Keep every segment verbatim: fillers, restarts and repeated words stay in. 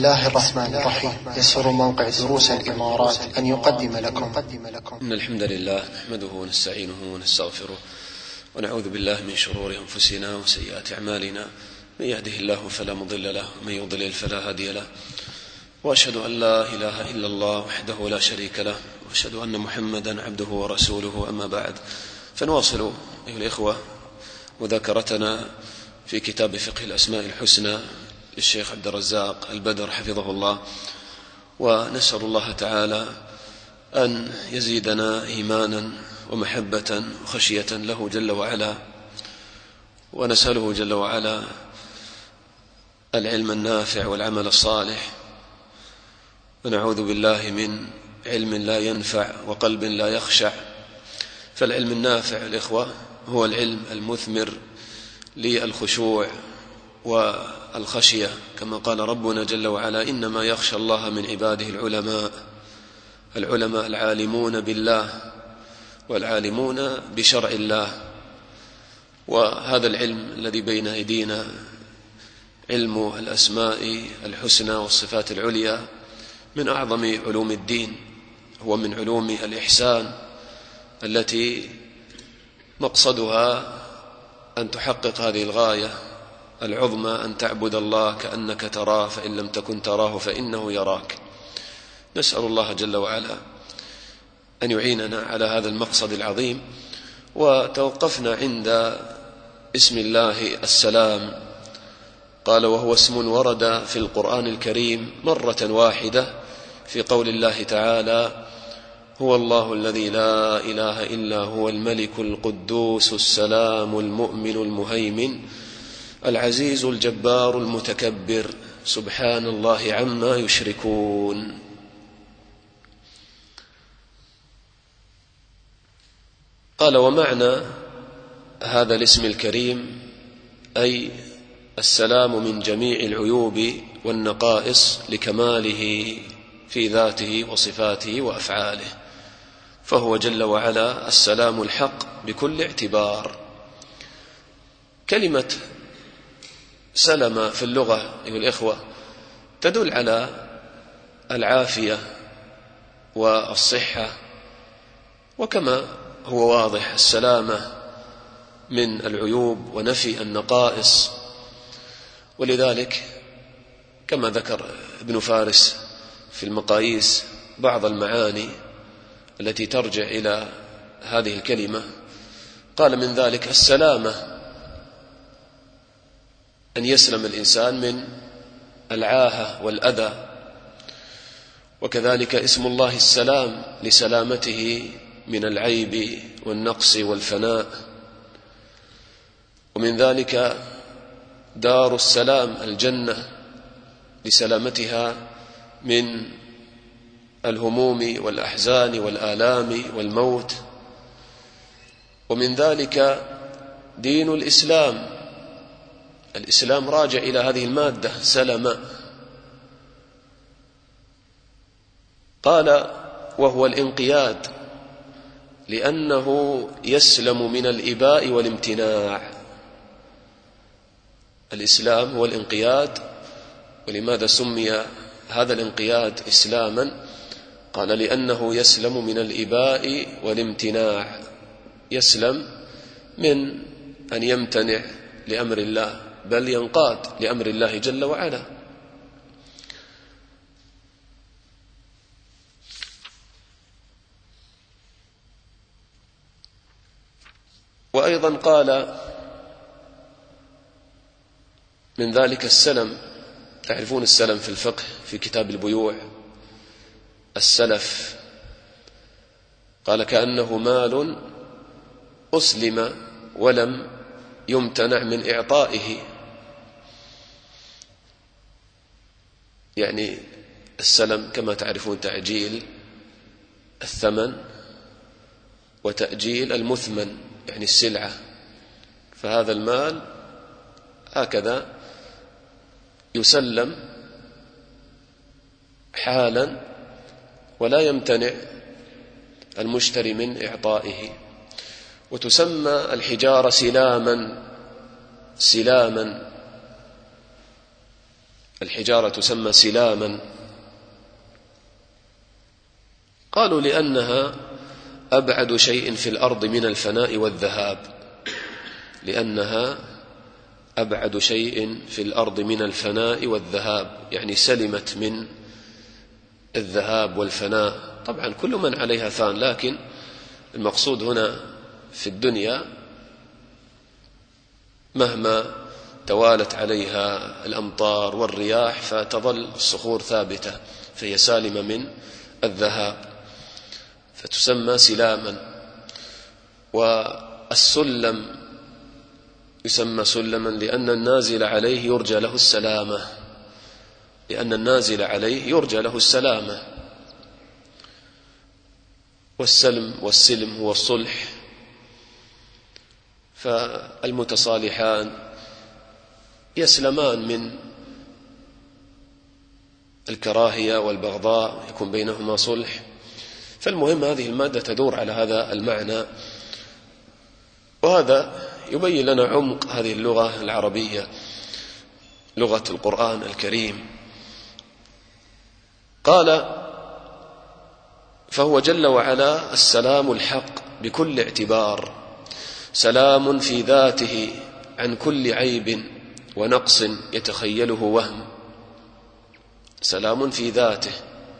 الله الرحمن الرحيم. يسر موقع دروس الإمارات أن يقدم لكم إن الحمد لله نحمده ونستعينه ونستغفره ونعوذ بالله من شرور أنفسنا وسيئات أعمالنا، من يهده الله فلا مضل له ومن يضلل فلا هادي له، وأشهد أن لا إله إلا الله وحده لا شريك له، وأشهد أن محمدا عبده ورسوله. أما بعد، فنواصل أيها الإخوة مذاكرتنا في كتاب فقه الأسماء الحسنى للشيخ عبد الرزاق البدر حفظه الله، ونسأل الله تعالى أن يزيدنا إيمانا ومحبة وخشية له جل وعلا، ونسأله جل وعلا العلم النافع والعمل الصالح، ونعوذ بالله من علم لا ينفع وقلب لا يخشع. فالعلم النافع الإخوة هو العلم المثمر للخشوع والخشية، كما قال ربنا جل وعلا: إنما يخشى الله من عباده العلماء. العلماء العالمون بالله والعالمون بشرع الله. وهذا العلم الذي بين أيدينا علم الأسماء الحسنى والصفات العليا من أعظم علوم الدين، هو من علوم الإحسان التي مقصدها أن تحقق هذه الغاية العظمى، أن تعبد الله كأنك تراه فإن لم تكن تراه فإنه يراك. نسأل الله جل وعلا أن يعيننا على هذا المقصد العظيم. وتوقفنا عند اسم الله السلام. قال: وهو اسم ورد في القرآن الكريم مرة واحدة في قول الله تعالى: هو الله الذي لا إله إلا هو الملك القدوس السلام المؤمن المهيمن العزيز الجبار المتكبر سبحان الله عما يشركون. قال: ومعنى هذا الاسم الكريم أي السلام من جميع العيوب والنقائص لكماله في ذاته وصفاته وأفعاله، فهو جل وعلا السلام الحق بكل اعتبار. كلمة سلم في اللغة أيها الإخوة تدل على العافية والصحة، وكما هو واضح السلامة من العيوب ونفي النقائص. ولذلك كما ذكر ابن فارس في المقاييس بعض المعاني التي ترجع إلى هذه الكلمة، قال: من ذلك السلامة أن يسلم الإنسان من العاهة والأذى. وكذلك اسم الله السلام لسلامته من العيب والنقص والفناء. ومن ذلك دار السلام الجنة لسلامتها من الهموم والأحزان والآلام والموت. ومن ذلك دين الإسلام. الإسلام راجع إلى هذه المادة سلم. قال: وهو الانقياد، لأنه يسلم من الإباء والامتناع. الإسلام هو الانقياد. ولماذا سمي هذا الانقياد إسلاما؟ قال: لأنه يسلم من الإباء والامتناع، يسلم من أن يمتنع لأمر الله، بل ينقاد لأمر الله جل وعلا. وأيضا قال: من ذلك السلم. تعرفون السلم في الفقه في كتاب البيوع، السلف. قال: كأنه مال أسلم ولم يمتنع من إعطائه. يعني السلم كما تعرفون تعجيل الثمن وتأجيل المثمن، يعني السلعة. فهذا المال هكذا يسلم حالا ولا يمتنع المشتري من إعطائه. وتسمى الحجارة سلاما سلاما الحجارة تسمى سلاما؟ قالوا لأنها أبعد شيء في الأرض من الفناء والذهاب، لأنها أبعد شيء في الأرض من الفناء والذهاب، يعني سلمت من الذهاب والفناء. طبعا كل من عليها فان، لكن المقصود هنا في الدنيا مهما توالت عليها الأمطار والرياح فتظل الصخور ثابتة، فهي سالمة من الذهاب، فتسمى سلاما. والسلم يسمى سلما لأن النازل عليه يرجى له السلامة، لأن النازل عليه يرجى له السلامة. والسلم والسلم هو الصلح، فالمتصالحان يسلمان من الكراهية والبغضاء، يكون بينهما صلح. فالمهم هذه المادة تدور على هذا المعنى، وهذا يبين لنا عمق هذه اللغة العربية، لغة القرآن الكريم. قال: فهو جل وعلا السلام الحق بكل اعتبار، سلام في ذاته عن كل عيب ونقص يتخيله وهم، سلام في ذاته.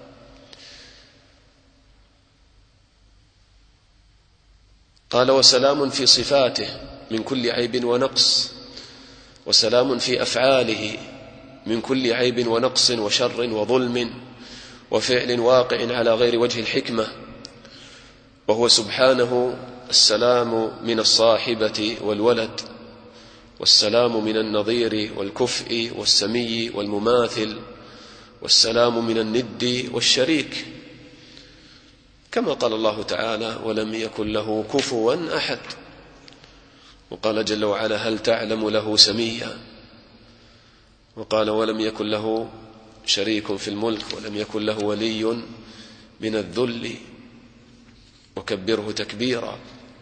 قال: وسلام في صفاته من كل عيب ونقص، وسلام في أفعاله من كل عيب ونقص وشر وظلم وفعل واقع على غير وجه الحكمة، وهو سبحانه السلام من الصاحبة والولد، والسلام من النظير والكفء والسمي والمماثل، والسلام من الند والشريك، كما قال الله تعالى: ولم يكن له كفوا أحد. وقال جل وعلا: هل تعلم له سميا. وقال: ولم يكن له شريك في الملك ولم يكن له ولي من الذل وكبره تكبيرا.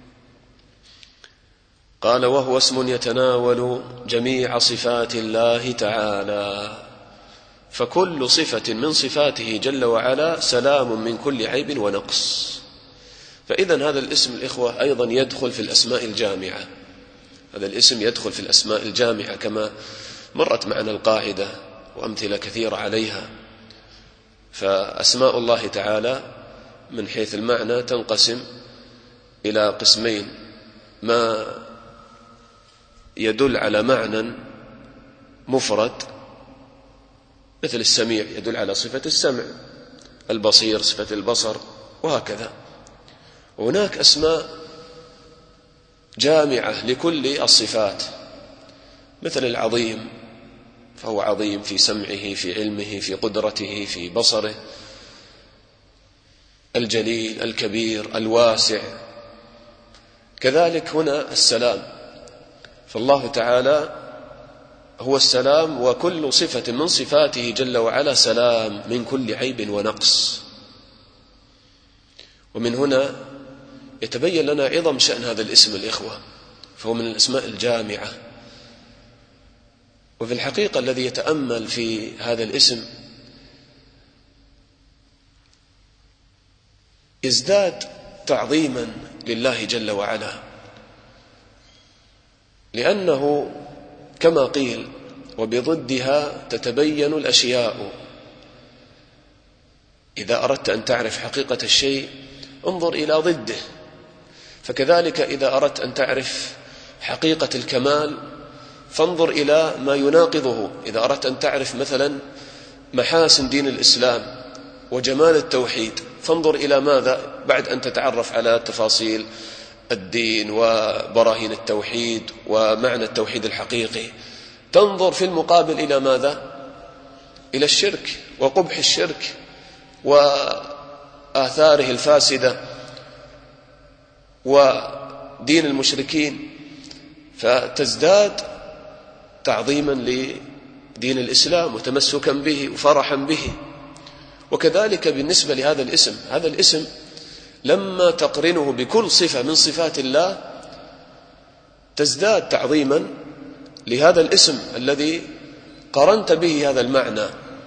قال: وهو اسم يتناول جميع صفات الله تعالى، فكل صفة من صفاته جل وعلا سلام من كل عيب ونقص. فإذا هذا الاسم الإخوة أيضا يدخل في الأسماء الجامعة، هذا الاسم يدخل في الأسماء الجامعة كما مرت معنا القاعدة وأمثلة كثيرة عليها. فأسماء الله تعالى من حيث المعنى تنقسم إلى قسمين: ما يدل على معنى مفرد مثل السميع يدل على صفة السمع، البصير صفة البصر، وهكذا. وهناك أسماء جامعة لكل الصفات، مثل العظيم فهو عظيم في سمعه، في علمه، في قدرته، في بصره. الجليل، الكبير، الواسع. كذلك هنا السلام، فالله تعالى هو السلام، وكل صفة من صفاته جل وعلا سلام من كل عيب ونقص. ومن هنا يتبين لنا عظم شأن هذا الاسم الإخوة، فهو من الأسماء الجامعة. وفي الحقيقة الذي يتأمل في هذا الاسم يزداد تعظيما لله جل وعلا، لأنه كما قيل: وبضدها تتبين الأشياء. إذا أردت أن تعرف حقيقة الشيء انظر إلى ضده، فكذلك إذا أردت أن تعرف حقيقة الكمال فانظر إلى ما يناقضه. إذا أردت أن تعرف مثلا محاسن دين الإسلام وجمال التوحيد فانظر إلى ماذا بعد أن تتعرف على تفاصيل الدين وبراهين التوحيد ومعنى التوحيد الحقيقي، تنظر في المقابل إلى ماذا؟ إلى الشرك وقبح الشرك وآثاره الفاسدة ودين المشركين، فتزداد تعظيما لدين الإسلام وتمسكا به وفرحا به. وكذلك بالنسبة لهذا الاسم، هذا الاسم لما تقرنه بكل صفة من صفات الله تزداد تعظيما لهذا الاسم الذي قارنت به هذا المعنى،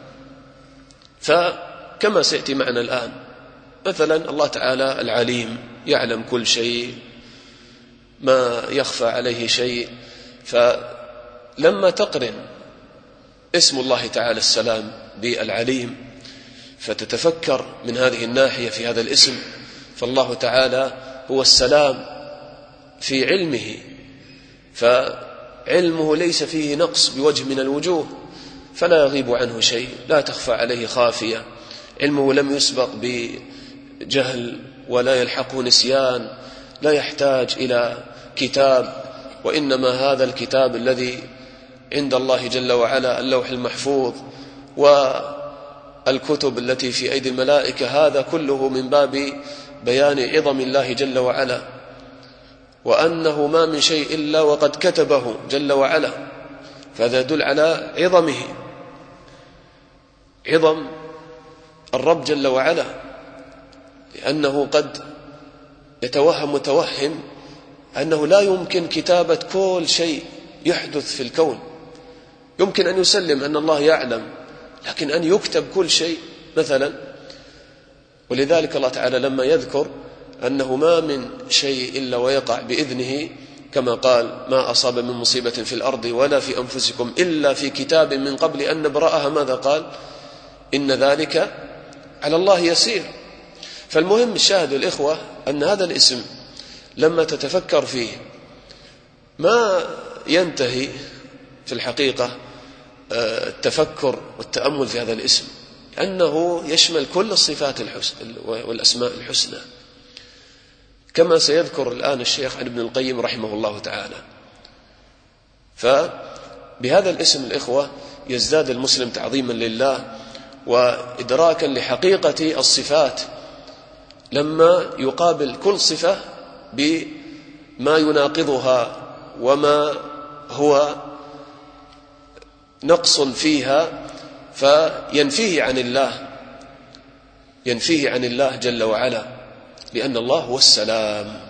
فكما سيأتي معنا الآن، مثلا الله تعالى العليم يعلم كل شيء، ما يخفى عليه شيء. فلما تقرن اسم الله تعالى السلام بالعليم فتتفكر من هذه الناحية في هذا الاسم، فالله تعالى هو السلام في علمه، فعلمه ليس فيه نقص بوجه من الوجوه، فلا يغيب عنه شيء، لا تخفى عليه خافية. علمه لم يسبق بجهل ولا يلحقه نسيان، لا يحتاج إلى كتاب، وإنما هذا الكتاب الذي عند الله جل وعلا اللوح المحفوظ والكتب التي في أيدي الملائكة، هذا كله من باب بيان عظم الله جل وعلا، وأنه ما من شيء إلا وقد كتبه جل وعلا. فهذا يدل على عظمه، عظم الرب جل وعلا، لأنه قد يتوهم متوهم أنه لا يمكن كتابة كل شيء يحدث في الكون. يمكن أن يسلم أن الله يعلم، لكن أن يكتب كل شيء مثلا. ولذلك الله تعالى لما يذكر أنه ما من شيء إلا ويقع بإذنه، كما قال ما أصاب من مصيبة في الأرض ولا في أنفسكم إلا في كتاب من قبل أن نبرأها، ماذا قال؟ إن ذلك على الله يسير. فالمهم الشاهد الإخوة أن هذا الاسم لما تتفكر فيه ما ينتهي في الحقيقة التفكر والتأمل في هذا الاسم، أنه يشمل كل الصفات الحسن والأسماء الحسنى، كما سيذكر الآن الشيخ عن ابن القيم رحمه الله تعالى. فبهذا الاسم الإخوة يزداد المسلم تعظيما لله وإدراكا لحقيقة الصفات، لما يقابل كل صفة بما يناقضها وما هو نقص فيها فينفيه عن الله، ينفيه عن الله جل وعلا، لأن الله هو السلام.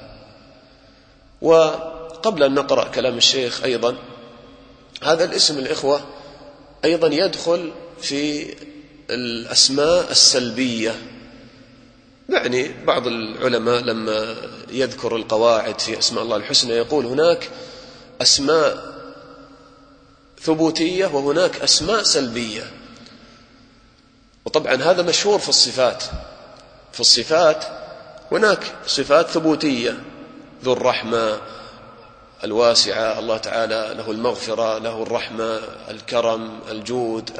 وقبل أن نقرأ كلام الشيخ أيضا، هذا الاسم الإخوة أيضا يدخل في الأسماء السلبية. يعني بعض العلماء لما يذكر القواعد في أسماء الله الحسنى يقول هناك أسماء ثبوتية وهناك أسماء سلبية. وطبعا هذا مشهور في الصفات. في الصفات هناك صفات ثبوتية، ذو الرحمة الواسعة، الله تعالى له المغفرة، له الرحمة، الكرم، الجود،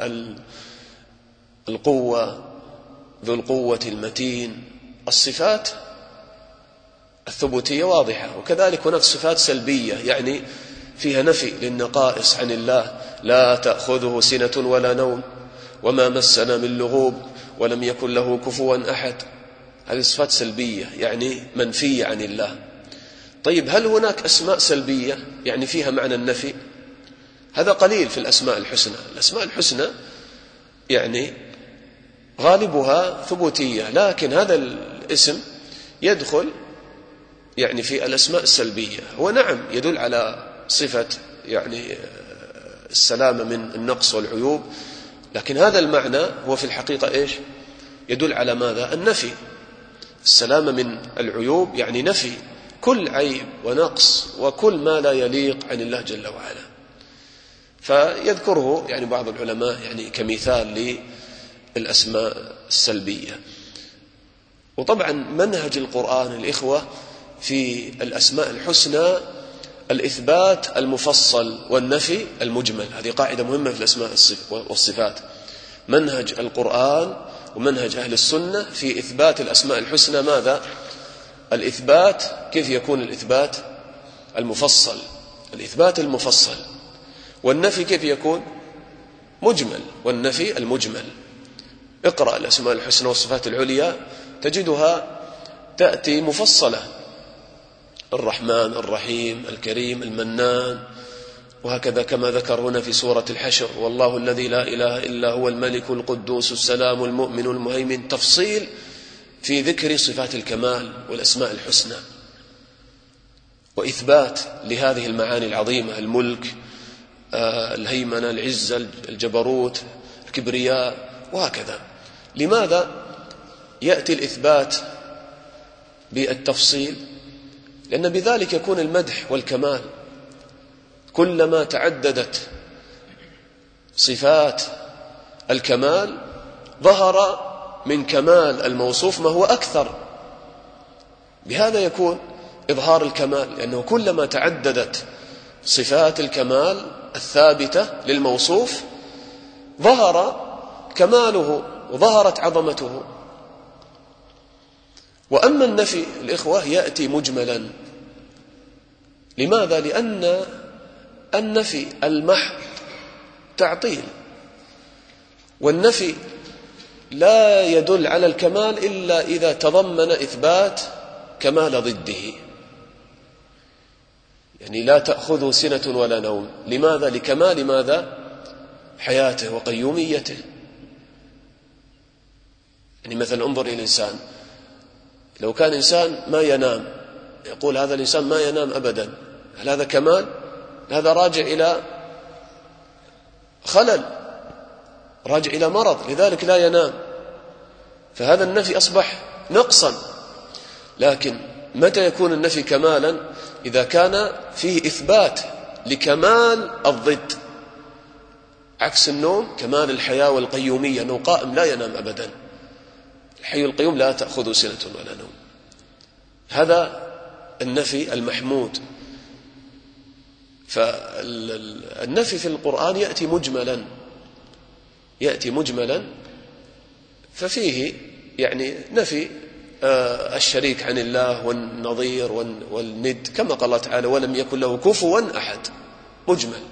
القوة، ذو القوة المتين. الصفات الثبوتية واضحة. وكذلك هناك صفات سلبية، يعني فيها نفي للنقائص عن الله، لا تأخذه سنة ولا نوم وما مسنا من لغوب ولم يكن له كفوا أحد. هذه صفات سلبية يعني منفية عن الله. طيب هل هناك أسماء سلبية يعني فيها معنى النفي؟ هذا قليل في الأسماء الحسنى. الأسماء الحسنى يعني غالبها ثبوتية، لكن هذا الاسم يدخل يعني في الأسماء السلبية. هو نعم يدل على صفة يعني السلامة من النقص والعيوب، لكن هذا المعنى هو في الحقيقة إيش؟ يدل على ماذا؟ النفي. السلامة من العيوب يعني نفي كل عيب ونقص وكل ما لا يليق عن الله جل وعلا. فيذكره يعني بعض العلماء يعني كمثال للأسماء السلبية. وطبعا منهج القرآن الإخوة في الأسماء الحسنى الإثبات المفصل والنفي المجمل. هذه قاعدة مهمة في الأسماء والصفات. منهج القرآن ومنهج أهل السنة في إثبات الأسماء الحسنى ماذا؟ الإثبات كيف يكون الإثبات المفصل؟ الإثبات المفصل. والنفي كيف يكون؟ مجمل. والنفي المجمل. اقرأ الأسماء الحسنى والصفات العليا تجدها تأتي مفصلة: الرحمن، الرحيم، الكريم، المنان، وهكذا كما ذكر هنا في سورة الحشر: والله الذي لا إله إلا هو الملك القدوس السلام المؤمن المهيمن. تفصيل في ذكر صفات الكمال والأسماء الحسنى وإثبات لهذه المعاني العظيمة: الملك، الهيمنة، العزة، الجبروت، الكبرياء وهكذا. لماذا يأتي الإثبات بالتفصيل؟ لأن بذلك يكون المدح والكمال. كلما تعددت صفات الكمال ظهر من كمال الموصوف ما هو أكثر. بهذا يكون إظهار الكمال، لأنه كلما تعددت صفات الكمال الثابتة للموصوف ظهر كماله وظهرت عظمته. وأما النفي الإخوة يأتي مجملا. لماذا؟ لأن النفي المحض تعطيل، والنفي لا يدل على الكمال إلا إذا تضمن إثبات كمال ضده. يعني لا تأخذه سنة ولا نوم. لماذا؟ لكمال ماذا؟ حياته وقيوميته. يعني مثلا انظر إلى الإنسان، لو كان إنسان ما ينام، يقول هذا الإنسان ما ينام أبدا، هل هذا كمال؟ هذا راجع إلى خلل، راجع إلى مرض، لذلك لا ينام. فهذا النفي أصبح نقصا. لكن متى يكون النفي كمالا؟ إذا كان فيه إثبات لكمال الضد، عكس النوم كمال الحياة والقيومية، أنه قائم لا ينام أبدا، الحي القيوم لا تأخذ سنة ولا نوم. هذا النفي المحمود. فالنفي في القرآن يأتي مجملا، يأتي مجملا، ففيه يعني نفي الشريك عن الله والنظير والند، كما قال الله تعالى ولم يكن له كفوا أحد، مجمل.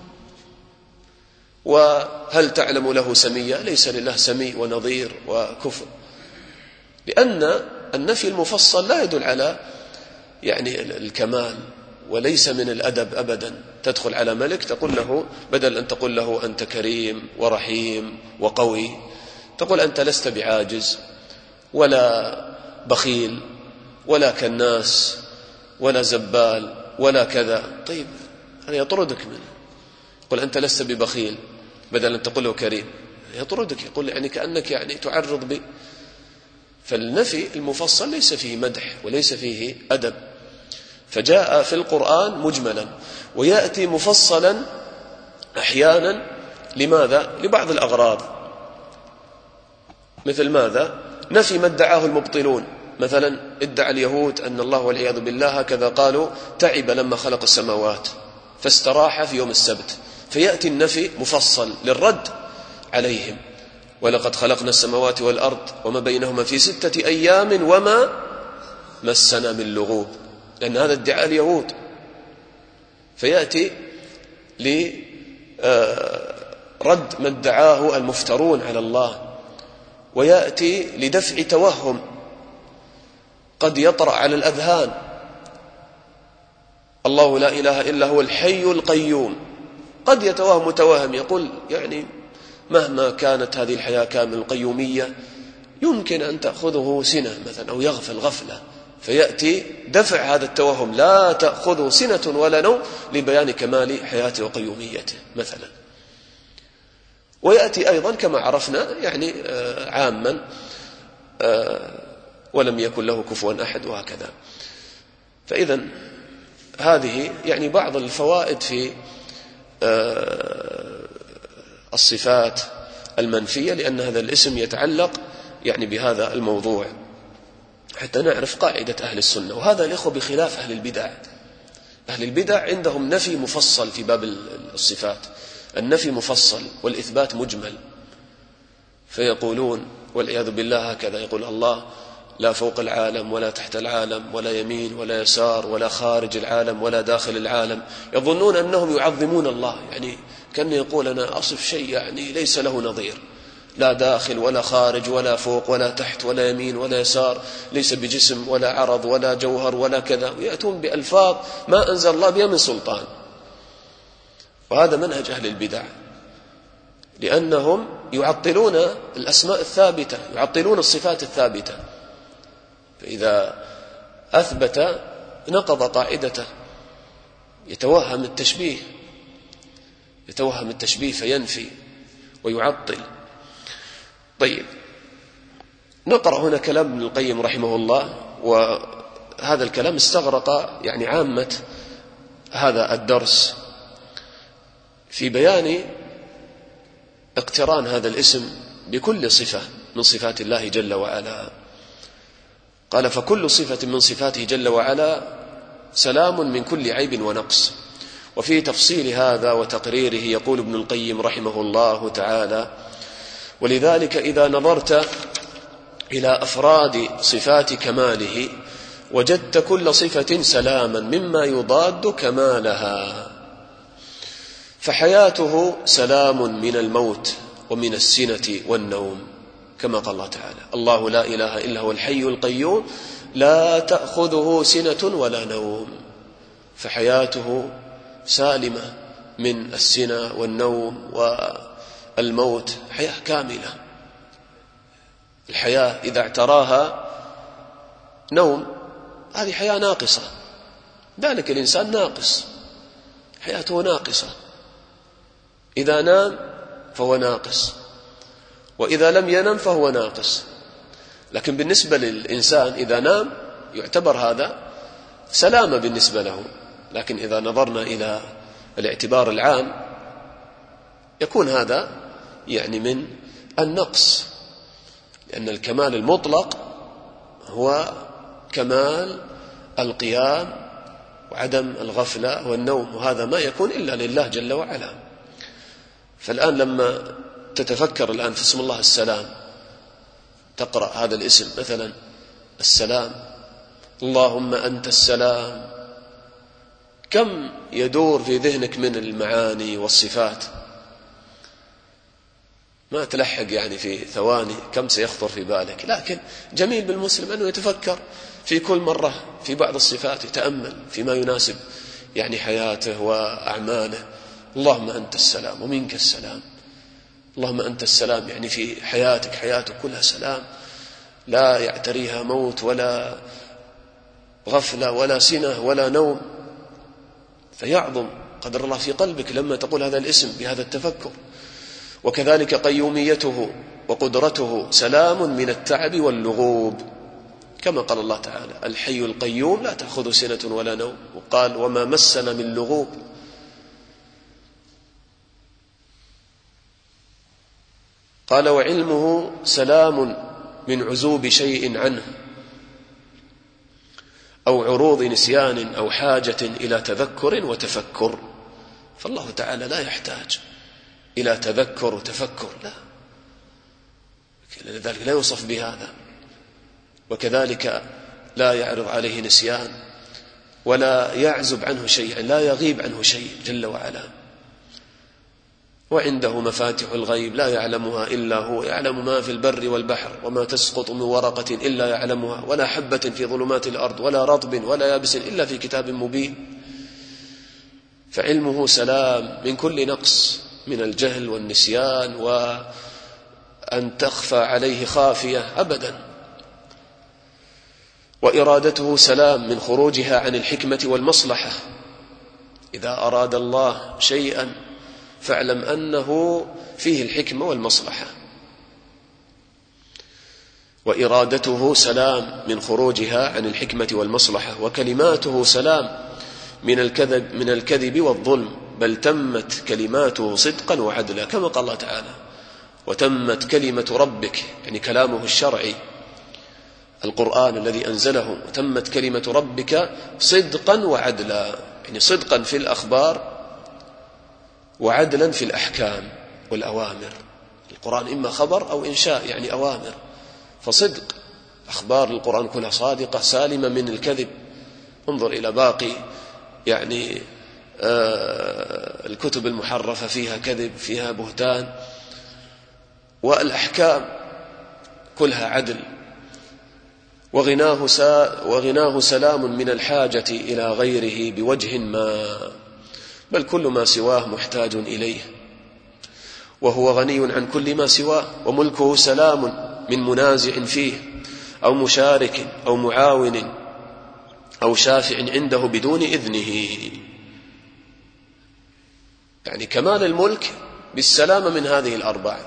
وهل تعلم له سميا؟ ليس لله سمي ونظير وكفو، لأن النفي المفصل لا يدل على يعني الكمال، وليس من الأدب أبدا تدخل على ملك تقول له، بدل أن تقول له أنت كريم ورحيم وقوي، تقول أنت لست بعاجز ولا بخيل ولا كناس ولا زبال ولا كذا. طيب هذا يطردك منه. يقول أنت لست ببخيل، بدل أن تقول له كريم، يطردك، يقول يعني كأنك يعني تعرض به. فالنفي المفصل ليس فيه مدح وليس فيه أدب، فجاء في القرآن مجملا، ويأتي مفصلا أحيانا. لماذا؟ لبعض الأغراض. مثل ماذا؟ نفي ما ادعاه المبطلون. مثلا ادعى اليهود أن الله والعياذ بالله هكذا قالوا تعب لما خلق السماوات فاستراح في يوم السبت، فيأتي النفي مفصل للرد عليهم، ولقد خلقنا السماوات والأرض وما بينهما في ستة أيام وما مسنا من لغوب، لأن هذا ادعاء اليهود. فيأتي لرد ما ادعاه المفترون على الله، ويأتي لدفع توهم قد يطرأ على الأذهان. الله لا إله إلا هو الحي القيوم، قد يتوهم متوهم يقول يعني مهما كانت هذه الحياة كامل القيومية يمكن أن تأخذه سنة مثلا أو يغفل غفلة، فيأتي دفع هذا التوهم لا تأخذه سنة ولا نوم لبيان كمال حياته وقيوميته مثلا. ويأتي أيضا كما عرفنا يعني عاما ولم يكن له كفوا أحد وهكذا. فإذا هذه يعني بعض الفوائد في الصفات المنفية، لأن هذا الاسم يتعلق يعني بهذا الموضوع، حتى نعرف قاعدة أهل السنة. وهذا الإخوة بخلاف أهل البدع. أهل البدع عندهم نفي مفصل في باب الصفات، النفي مفصل والإثبات مجمل، فيقولون والعياذ بالله هكذا، يقول الله لا فوق العالم ولا تحت العالم ولا يمين ولا يسار ولا خارج العالم ولا داخل العالم. يظنون أنهم يعظمون الله، يعني كان يقول أنا أصف شيء يعني ليس له نظير، لا داخل ولا خارج ولا فوق ولا تحت ولا يمين ولا يسار، ليس بجسم ولا عرض ولا جوهر ولا كذا، ويأتون بألفاظ ما أنزل الله بها من سلطان. وهذا منهج أهل البدع، لأنهم يعطلون الأسماء الثابتة، يعطلون الصفات الثابتة، فإذا أثبت نقض قاعدته، يتوهم التشبيه، يتوهم التشبيه فينفي ويعطل. طيب، نقرأ هنا كلام ابن القيم رحمه الله، وهذا الكلام استغرق يعني عامة هذا الدرس في بيان اقتران هذا الاسم بكل صفة من صفات الله جل وعلا. قال: فكل صفة من صفاته جل وعلا سلام من كل عيب ونقص. وفي تفصيل هذا وتقريره يقول ابن القيم رحمه الله تعالى: ولذلك إذا نظرت إلى أفراد صفات كماله وجدت كل صفة سلاما مما يضاد كمالها، فحياته سلام من الموت ومن السنة والنوم، كما قال الله تعالى: الله لا إله إلا هو الحي القيوم لا تأخذه سنة ولا نوم. فحياته سالمة من السنة والنوم والموت، حياة كاملة. الحياة إذا اعتراها نوم هذه حياة ناقصة، ذلك الإنسان ناقص، حياته ناقصة. إذا نام فهو ناقص، وإذا لم ينم فهو ناقص. لكن بالنسبة للإنسان إذا نام يعتبر هذا سلامة بالنسبة له. لكن إذا نظرنا إلى الاعتبار العام يكون هذا يعني من النقص، لأن الكمال المطلق هو كمال القيام وعدم الغفلة والنوم، وهذا ما يكون إلا لله جل وعلا. فالآن لما تتفكر الآن في اسم الله السلام، تقرأ هذا الاسم مثلا السلام، اللهم أنت السلام، كم يدور في ذهنك من المعاني والصفات؟ ما تلحق يعني في ثواني كم سيخطر في بالك. لكن جميل بالمسلم أنه يتفكر في كل مرة في بعض الصفات، يتأمل فيما يناسب يعني حياته وأعماله. اللهم أنت السلام ومنك السلام، اللهم أنت السلام يعني في حياتك، حياتك كلها سلام، لا يعتريها موت ولا غفلة ولا سنة ولا نوم. فيعظم قدر الله في قلبك لما تقول هذا الاسم بهذا التفكر. وكذلك قيوميته وقدرته سلام من التعب واللغوب، كما قال الله تعالى: الحي القيوم لا تأخذ سنة ولا نوم، وقال: وما مسنا من لغوب. قال: وعلمه سلام من عزوب شيء عنه أو عروض نسيان أو حاجة إلى تذكر وتفكر. فالله تعالى لا يحتاج إلى تذكر وتفكر، لا، لذلك لا يوصف بهذا. وكذلك لا يعرض عليه نسيان ولا يعزب عنه شيء، لا يغيب عنه شيء جل وعلا. وعنده مفاتح الغيب لا يعلمها إلا هو، يعلم ما في البر والبحر، وما تسقط من ورقة إلا يعلمها، ولا حبة في ظلمات الأرض ولا رطب ولا يابس إلا في كتاب مبين. فعلمه سلام من كل نقص، من الجهل والنسيان وأن تخفى عليه خافية أبدا. وإرادته سلام من خروجها عن الحكمة والمصلحة. إذا أراد الله شيئا فاعلم أنه فيه الحكمة والمصلحة. وإرادته سلام من خروجها عن الحكمة والمصلحة. وكلماته سلام من الكذب من الكذب والظلم، بل تمت كلماته صدقا وعدلا، كما قال الله تعالى: وتمت كلمة ربك، يعني كلامه الشرعي القرآن الذي أنزله، وتمت كلمة ربك صدقا وعدلا، يعني صدقا في الأخبار وعدلا في الأحكام والأوامر. القرآن إما خبر أو إنشاء، يعني أوامر، فصدق، أخبار القرآن كلها صادقة سالمة من الكذب. انظر إلى باقي يعني آه الكتب المحرفة فيها كذب، فيها بهتان. والأحكام كلها عدل. وغناه, سا وغناه سلام من الحاجة إلى غيره بوجه ما، بل كل ما سواه محتاج إليه، وهو غني عن كل ما سواه. وملكه سلام من منازع فيه أو مشارك أو معاون أو شافع عنده بدون إذنه. يعني كمال الملك بالسلامة من هذه الأربع،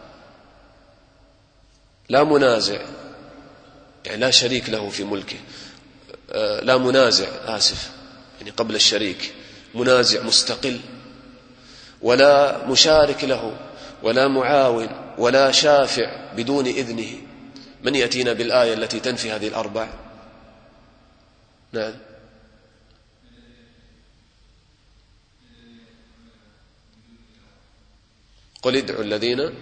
لا منازع، يعني لا شريك له في ملكه، لا منازع آسف يعني قبل الشريك، منازع مستقل، ولا مشارك له، ولا معاون، ولا شافع بدون إذنه. من يأتينا بالآية التي تنفي هذه الأربع؟ نعم. قل ادعوا الذين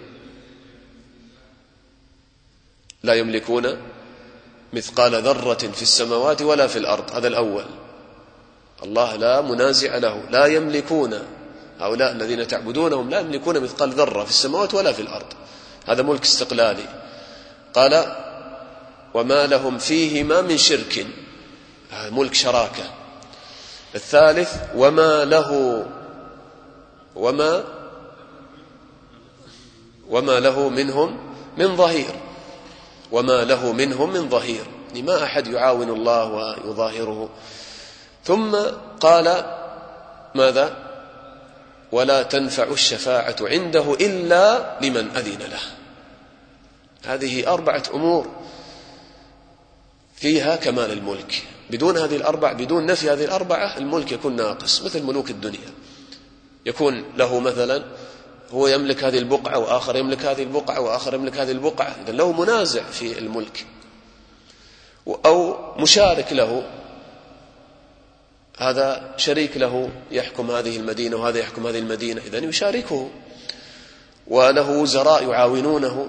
لا يملكون مثقال ذرة في السماوات ولا في الأرض، هذا الأول. الله لا منازع له، لا يملكون، هؤلاء الذين تعبدونهم لا يملكون مثقال ذرة في السماوات ولا في الأرض، هذا ملك استقلالي. قال وما لهم فيهما من شرك، هذا ملك شراكة. الثالث وما له وما وما له منهم من ظهير، وما له منهم من ظهير، يعني ما أحد يعاون الله ويظاهره. ثم قال ماذا؟ ولا تنفع الشفاعة عنده إلا لمن أذن له. هذه أربعة أمور فيها كمال الملك. بدون هذه الأربع، بدون نفي هذه الأربعة، الملك يكون ناقص، مثل ملوك الدنيا، يكون له مثلا هو يملك هذه البقعة وآخر يملك هذه البقعة وآخر يملك هذه البقعة، إذن له منازع في الملك. أو مشارك له، هذا شريك له يحكم هذه المدينة وهذا يحكم هذه المدينة، إذن يشاركه، وله وزراء يعاونونه.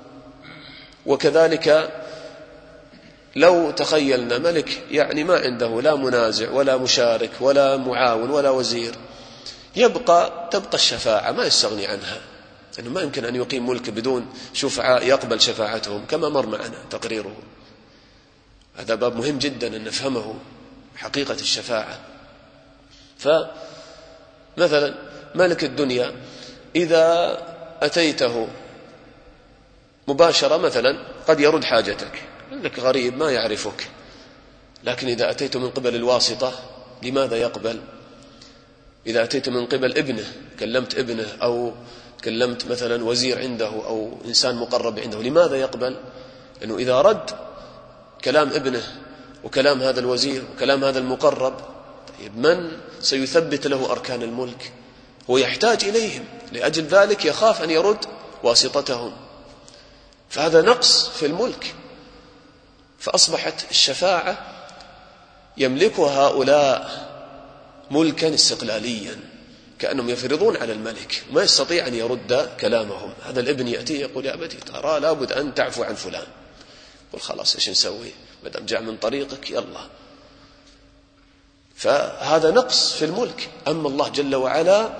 وكذلك لو تخيلنا ملك يعني ما عنده لا منازع ولا مشارك ولا معاون ولا وزير، يبقى تبقى الشفاعة ما يستغني عنها، لأنه ما يمكن أن يقيم ملك بدون شفعاء يقبل شفاعتهم كما مر معنا تقريره. هذا باب مهم جدا أن نفهمه، حقيقة الشفاعة. فمثلا ملك الدنيا إذا أتيته مباشرة مثلا قد يرد حاجتك، لك غريب ما يعرفك، لكن إذا أتيت من قبل الواسطة لماذا يقبل؟ إذا أتيت من قبل ابنه، كلمت ابنه أو كلمت مثلا وزير عنده أو إنسان مقرب عنده، لماذا يقبل؟ لأنه إذا رد كلام ابنه وكلام هذا الوزير وكلام هذا المقرب، طيب من سيثبت له أركان الملك؟ هو يحتاج إليهم، لأجل ذلك يخاف أن يرد واسطتهم، فهذا نقص في الملك. فأصبحت الشفاعة يملكها هؤلاء ملكا استقلاليا، كأنهم يفرضون على الملك، ما يستطيع أن يرد كلامهم. هذا الابن يأتي يقول يا أبتي ترى لابد أن تعفو عن فلان، يقول خلاص إيش نسوي مدام جاء من طريقك يلا. فهذا نقص في الملك. أما الله جل وعلا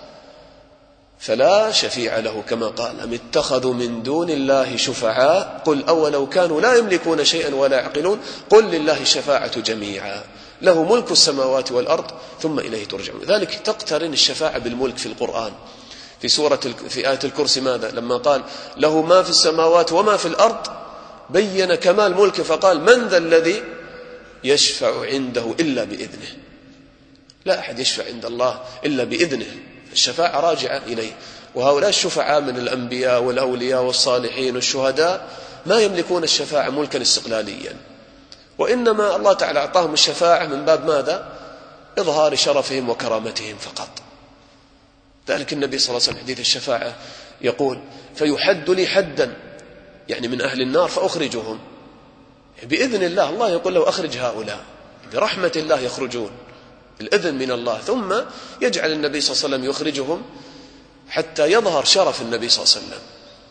فلا شفيع له، كما قال أم اتخذوا من دون الله شفعاء قل أولو كانوا لا يملكون شيئا ولا يعقلون قل لله الشفاعة جميعا له ملك السماوات والأرض ثم إليه ترجعون. ذلك تقترن الشفاعة بالملك في القرآن. في سورة في آية الكرسي ماذا؟ لما قال له ما في السماوات وما في الأرض بين كمال ملكه فقال من ذا الذي يشفع عنده إلا بإذنه. لا أحد يشفع عند الله إلا بإذنه، الشفاعة راجعة إليه. وهؤلاء الشفعاء من الأنبياء والأولياء والصالحين والشهداء ما يملكون الشفاعة ملكا استقلاليا، وإنما الله تعالى أعطاهم الشفاعة من باب ماذا؟ إظهار شرفهم وكرامتهم فقط. ذلك النبي صلى الله عليه وسلم حديث الشفاعة يقول فيحد لي حدا، يعني من أهل النار فأخرجهم بإذن الله. الله يقول له أخرج هؤلاء، برحمة الله يخرجون، الإذن من الله، ثم يجعل النبي صلى الله عليه وسلم يخرجهم حتى يظهر شرف النبي صلى الله عليه وسلم.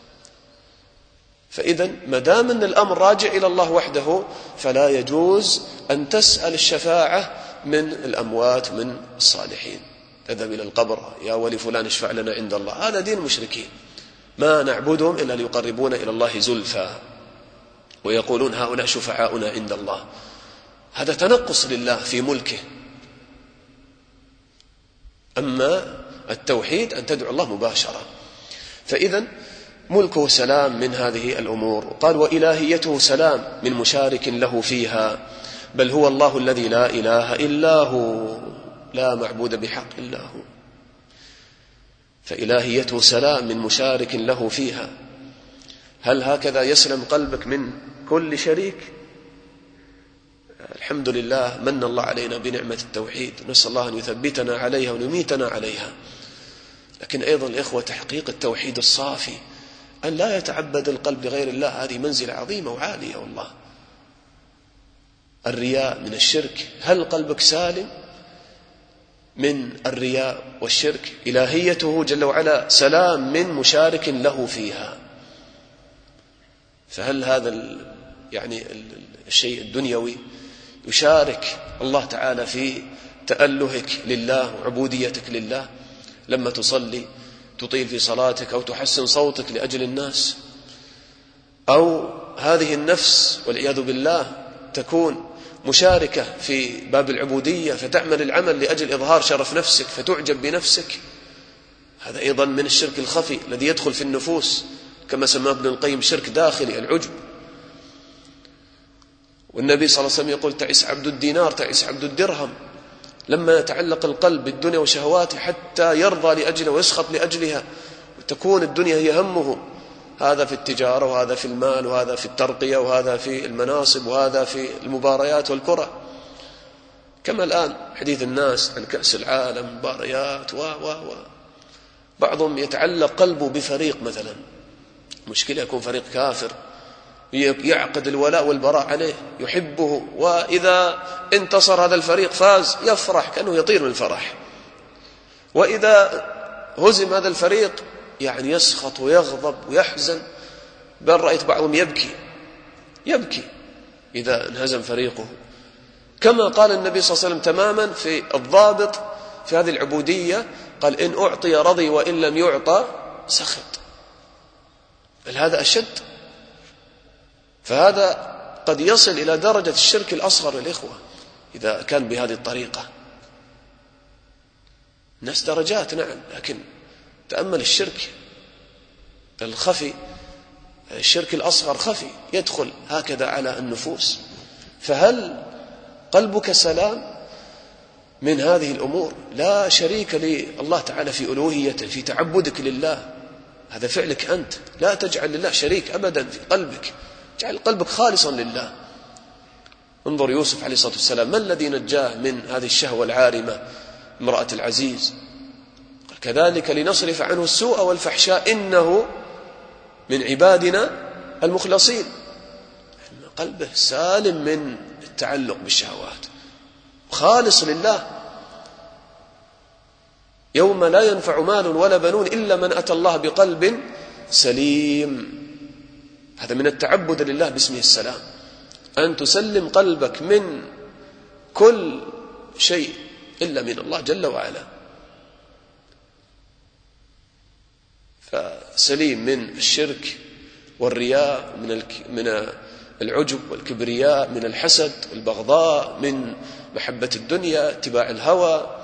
فإذا ما دام أن الأمر راجع إلى الله وحده فلا يجوز أن تسأل الشفاعة من الأموات من الصالحين. تذهب إلى القبر يا ولي فلان اشفع لنا عند الله، هذا دين المشركين، ما نعبدهم إلا ليقربون إلى الله زلفى، ويقولون هؤلاء شفعاؤنا عند الله. هذا تنقص لله في ملكه. أما التوحيد أن تدعو الله مباشرة. فإذا ملكه سلام من هذه الأمور. قال وإلهيته سلام من مشارك له فيها، بل هو الله الذي لا إله إلا هو، لا معبود بحق إلا هو. فإلهيته سلام من مشارك له فيها. هل هكذا يسلم قلبك من كل شريك؟ الحمد لله من الله علينا بنعمة التوحيد، نسأل الله أن يثبتنا عليها ونميتنا عليها. لكن أيضا الإخوة تحقيق التوحيد الصافي، أن لا يتعبد القلب لغير الله، هذه منزلة عظيمة وعالية والله. الرياء من الشرك، هل قلبك سالم من الرياء والشرك؟ إلهيته جل وعلا سلام من مشارك له فيها. فهل هذا يعني الشيء الدنيوي يشارك الله تعالى في تألهك لله وعبوديتك لله؟ لما تصلي تطيل في صلاتك أو تحسن صوتك لأجل الناس، أو هذه النفس والعياذ بالله تكون مشاركة في باب العبودية فتعمل العمل لأجل إظهار شرف نفسك فتعجب بنفسك، هذا أيضا من الشرك الخفي الذي يدخل في النفوس، كما سماه ابن القيم شرك داخلي العجب. والنبي صلى الله عليه وسلم يقول تعس عبد الدينار تعس عبد الدرهم، لما يتعلق القلب بالدنيا وشهواته حتى يرضى لأجلها ويسخط لأجلها وتكون الدنيا هي همه، هذا في التجارة وهذا في المال وهذا في الترقية وهذا في المناصب وهذا في المباريات والكرة، كما الآن حديث الناس عن كأس العالم مباريات و و و بعضهم يتعلق قلبه بفريق مثلا، مشكلة يكون فريق كافر يعقد الولاء والبراء عليه يحبه، وإذا انتصر هذا الفريق فاز يفرح كأنه يطير من الفرح، وإذا هزم هذا الفريق يعني يسخط ويغضب ويحزن، بل رأيت بعضهم يبكي يبكي إذا انهزم فريقه. كما قال النبي صلى الله عليه وسلم تماما في الضابط في هذه العبودية، قال إن أعطي رضي وإن لم يعطى سخط. بل هذا أشد، فهذا قد يصل إلى درجة الشرك الأصغر الإخوة إذا كان بهذه الطريقة. الناس درجات نعم، لكن تأمل الشرك الخفي، الشرك الأصغر خفي يدخل هكذا على النفوس. فهل قلبك سلام من هذه الأمور؟ لا شريك لله تعالى في ألوهيته، في تعبدك لله، هذا فعلك أنت، لا تجعل لله شريك أبدا في قلبك، اجعل قلبك خالصا لله. انظر يوسف عليه الصلاة والسلام، ما الذي نجاه من هذه الشهوة العارمة امرأة العزيز؟ كذلك لنصرف عنه السوء والفحشاء إنه من عبادنا المخلصين. قلبه سالم من التعلق بالشهوات، خالص لله. يوم لا ينفع مال ولا بنون إلا من أتى الله بقلب سليم. هذا من التعبد لله باسمه السلام، أن تسلم قلبك من كل شيء إلا من الله جل وعلا. فسليم من الشرك والرياء، من من العجب والكبرياء، من الحسد والبغضاء، من محبة الدنيا، اتباع الهوى.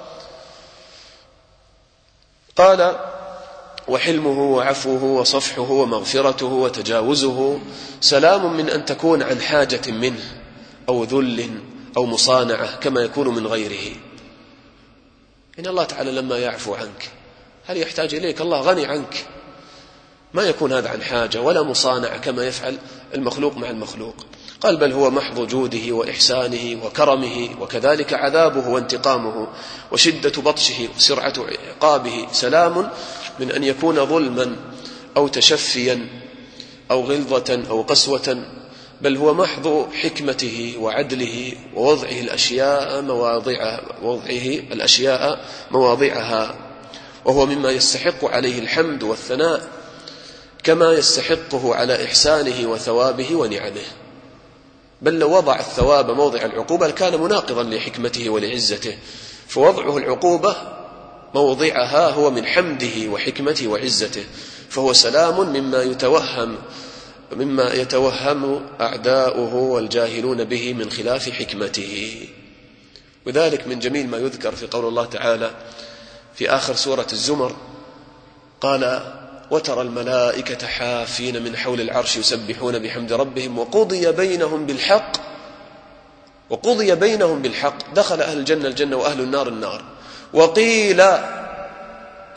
قال وحلمه وعفوه وصفحه ومغفرته وتجاوزه سلام من أن تكون عن حاجة منه أو ذل أو مصانعة كما يكون من غيره. إن الله تعالى لما يعفو عنك هل يحتاج إليك؟ الله غني عنك، ما يكون هذا عن حاجة ولا مصانعة كما يفعل المخلوق مع المخلوق. قال بل هو محض جوده وإحسانه وكرمه، وكذلك عذابه وانتقامه وشدة بطشه وسرعة عقابه سلام من أن يكون ظلما أو تشفيا أو غلظة أو قسوة، بل هو محض حكمته وعدله ووضعه الأشياء مواضعها ووضعه الأشياء مواضعها، وهو مما يستحق عليه الحمد والثناء كما يستحقه على إحسانه وثوابه ونعمه. بل لو وضع الثواب موضع العقوبة كان مناقضا لحكمته ولعزته، فوضعه العقوبة موضعها هو من حمده وحكمته وعزته، فهو سلام مما يتوهم مما يتوهم أعداؤه والجاهلون به من خلاف حكمته. وذلك من جميل ما يذكر في قول الله تعالى في آخر سورة الزمر، قال وترى الملائكة حافين من حول العرش يسبحون بحمد ربهم وقضي بينهم بالحق وقضي بينهم بالحق دخل أهل الجنة الجنة وأهل النار النار، وقيل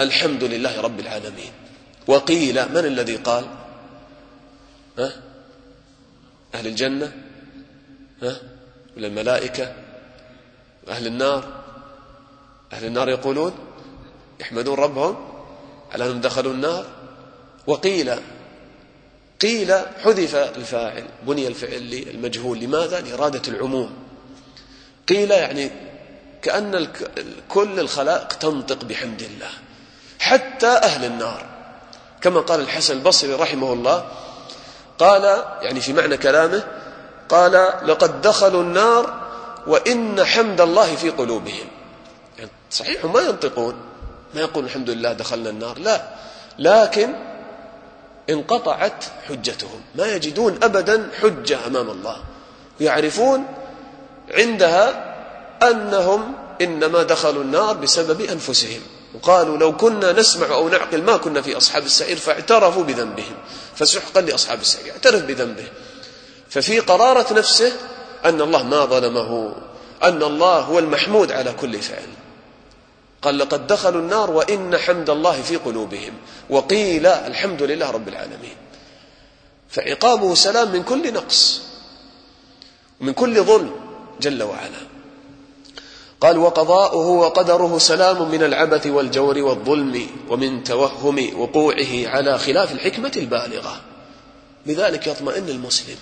الحمد لله رب العالمين. وقيل، من الذي قال؟ ها؟ أهل الجنة؟ ها؟ ولا الملائكة؟ أهل النار؟ أهل النار يقولون يحمدون ربهم على أنهم دخلوا النار. وقيل، قيل حذف الفاعل، بني الفعل للمجهول. لماذا؟ لإرادة العموم. قيل يعني كأن كل الخلائق تنطق بحمد الله، حتى أهل النار، كما قال الحسن البصري رحمه الله، قال يعني في معنى كلامه، قال لقد دخلوا النار وإن حمد الله في قلوبهم. يعني صحيح ما ينطقون، ما يقول الحمد لله دخلنا النار، لا، لكن انقطعت حجتهم، ما يجدون أبدا حجة أمام الله، يعرفون عندها أنهم إنما دخلوا النار بسبب أنفسهم، وقالوا لو كنا نسمع أو نعقل ما كنا في أصحاب السعير، فاعترفوا بذنبهم، فسحقا لأصحاب السعير، اعترف بذنبه. ففي قرارة نفسه أن الله ما ظلمه، أن الله هو المحمود على كل فعل. قال لقد دخلوا النار وإن حمد الله في قلوبهم. وقيل الحمد لله رب العالمين. فعقابه سلام من كل نقص ومن كل ظلم جل وعلا. قال وقضاؤه وقدره سلام من العبث والجور والظلم ومن توهم وقوعه على خلاف الحكمة البالغة. لذلك يطمئن المسلم،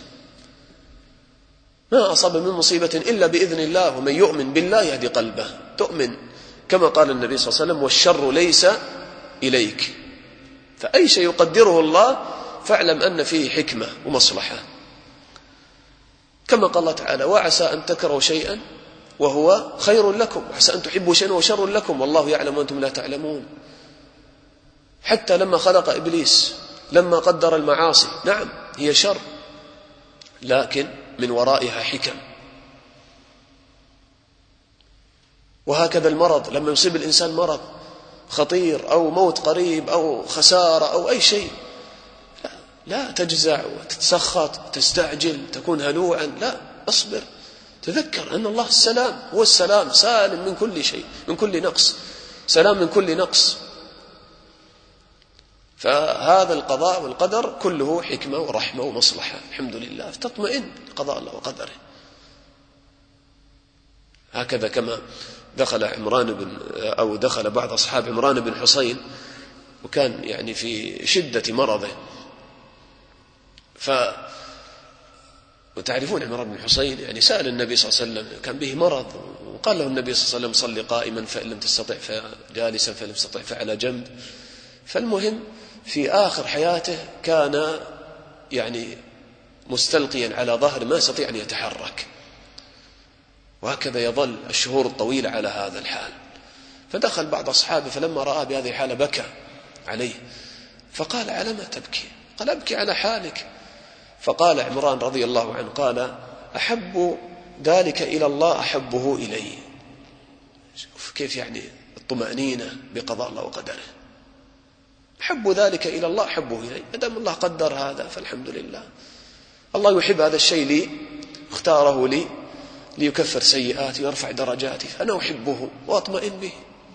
ما أصاب من مصيبة إلا بإذن الله، ومن يؤمن بالله يهدي قلبه. تؤمن كما قال النبي صلى الله عليه وسلم والشر ليس إليك. فأي شيء يقدره الله فاعلم أن فيه حكمة ومصلحة، كما قال الله تعالى وعسى أن تكرهوا شيئا وهو خير لكم، وعسى أن تحبوا شيئا وهو شر لكم، والله يعلم وأنتم لا تعلمون. حتى لما خلق إبليس، لما قدر المعاصي، نعم هي شر، لكن من ورائها حكم. وهكذا المرض، لما يصيب الإنسان مرض خطير أو موت قريب أو خسارة أو أي شيء، لا, لا تجزع وتتسخط وتستعجل تكون هلوعا، لا، اصبر، تذكر أن الله السلام، هو السلام، سالم من كل شيء، من كل نقص، سلام من كل نقص. فهذا القضاء والقدر كله حكمة ورحمة ومصلحة، الحمد لله، تطمئن قضاء الله وقدره. هكذا كما دخل عمران بن أو دخل بعض أصحاب عمران بن حصين، وكان يعني في شدة مرضه، ف وتعرفون عمران بن حصين يعني سأل النبي صلى الله عليه وسلم، كان به مرض، وقال له النبي صلى الله عليه وسلم صل قائما فإن لم تستطع فجالسا فإن لم تستطع فعلى جنب. فالمهم في آخر حياته كان يعني مستلقيا على ظهر ما يستطيع أن يتحرك، وهكذا يظل الشهور الطويلة على هذا الحال. فدخل بعض أصحابه فلما رأى بهذه الحالة بكى عليه، فقال على ما تبكي؟ قال أبكي على حالك. فقال عمران رضي الله عنه قال أحب ذلك إلى الله أحبه إلي. شوف كيف يعني الطمأنينة بقضاء الله وقدره، أحب ذلك إلى الله أحبه إلي، مدام الله قدر هذا فالحمد لله، الله يحب هذا الشيء لي، اختاره لي ليكفر سيئاتي ويرفع درجاتي، أنا أحبه وأطمئن به.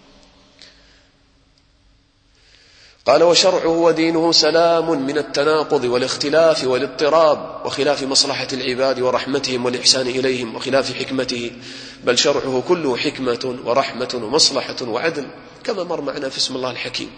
قال وشرعه ودينه سلام من التناقض والاختلاف والاضطراب وخلاف مصلحة العباد ورحمتهم والإحسان إليهم وخلاف حكمته، بل شرعه كله حكمة ورحمة ومصلحة وعدل، كما مر معنا في اسم الله الحكيم.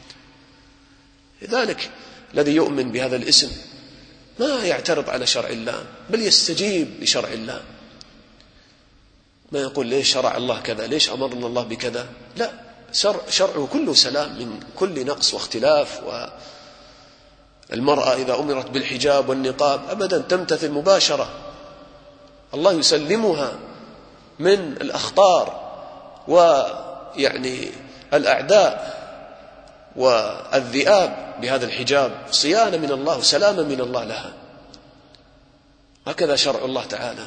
لذلك الذي يؤمن بهذا الاسم ما يعترض على شرع الله، بل يستجيب لشرع الله، ما يقول ليش شرع الله كذا، ليش أمرنا الله بكذا، لا، شرعه كله سلام من كل نقص واختلاف. والمرأة إذا أمرت بالحجاب والنقاب أبدا تمتثل مباشرة، الله يسلمها من الأخطار ويعني الأعداء والذئاب بهذا الحجاب، صيانة من الله وسلامة من الله لها. هكذا شرع الله تعالى.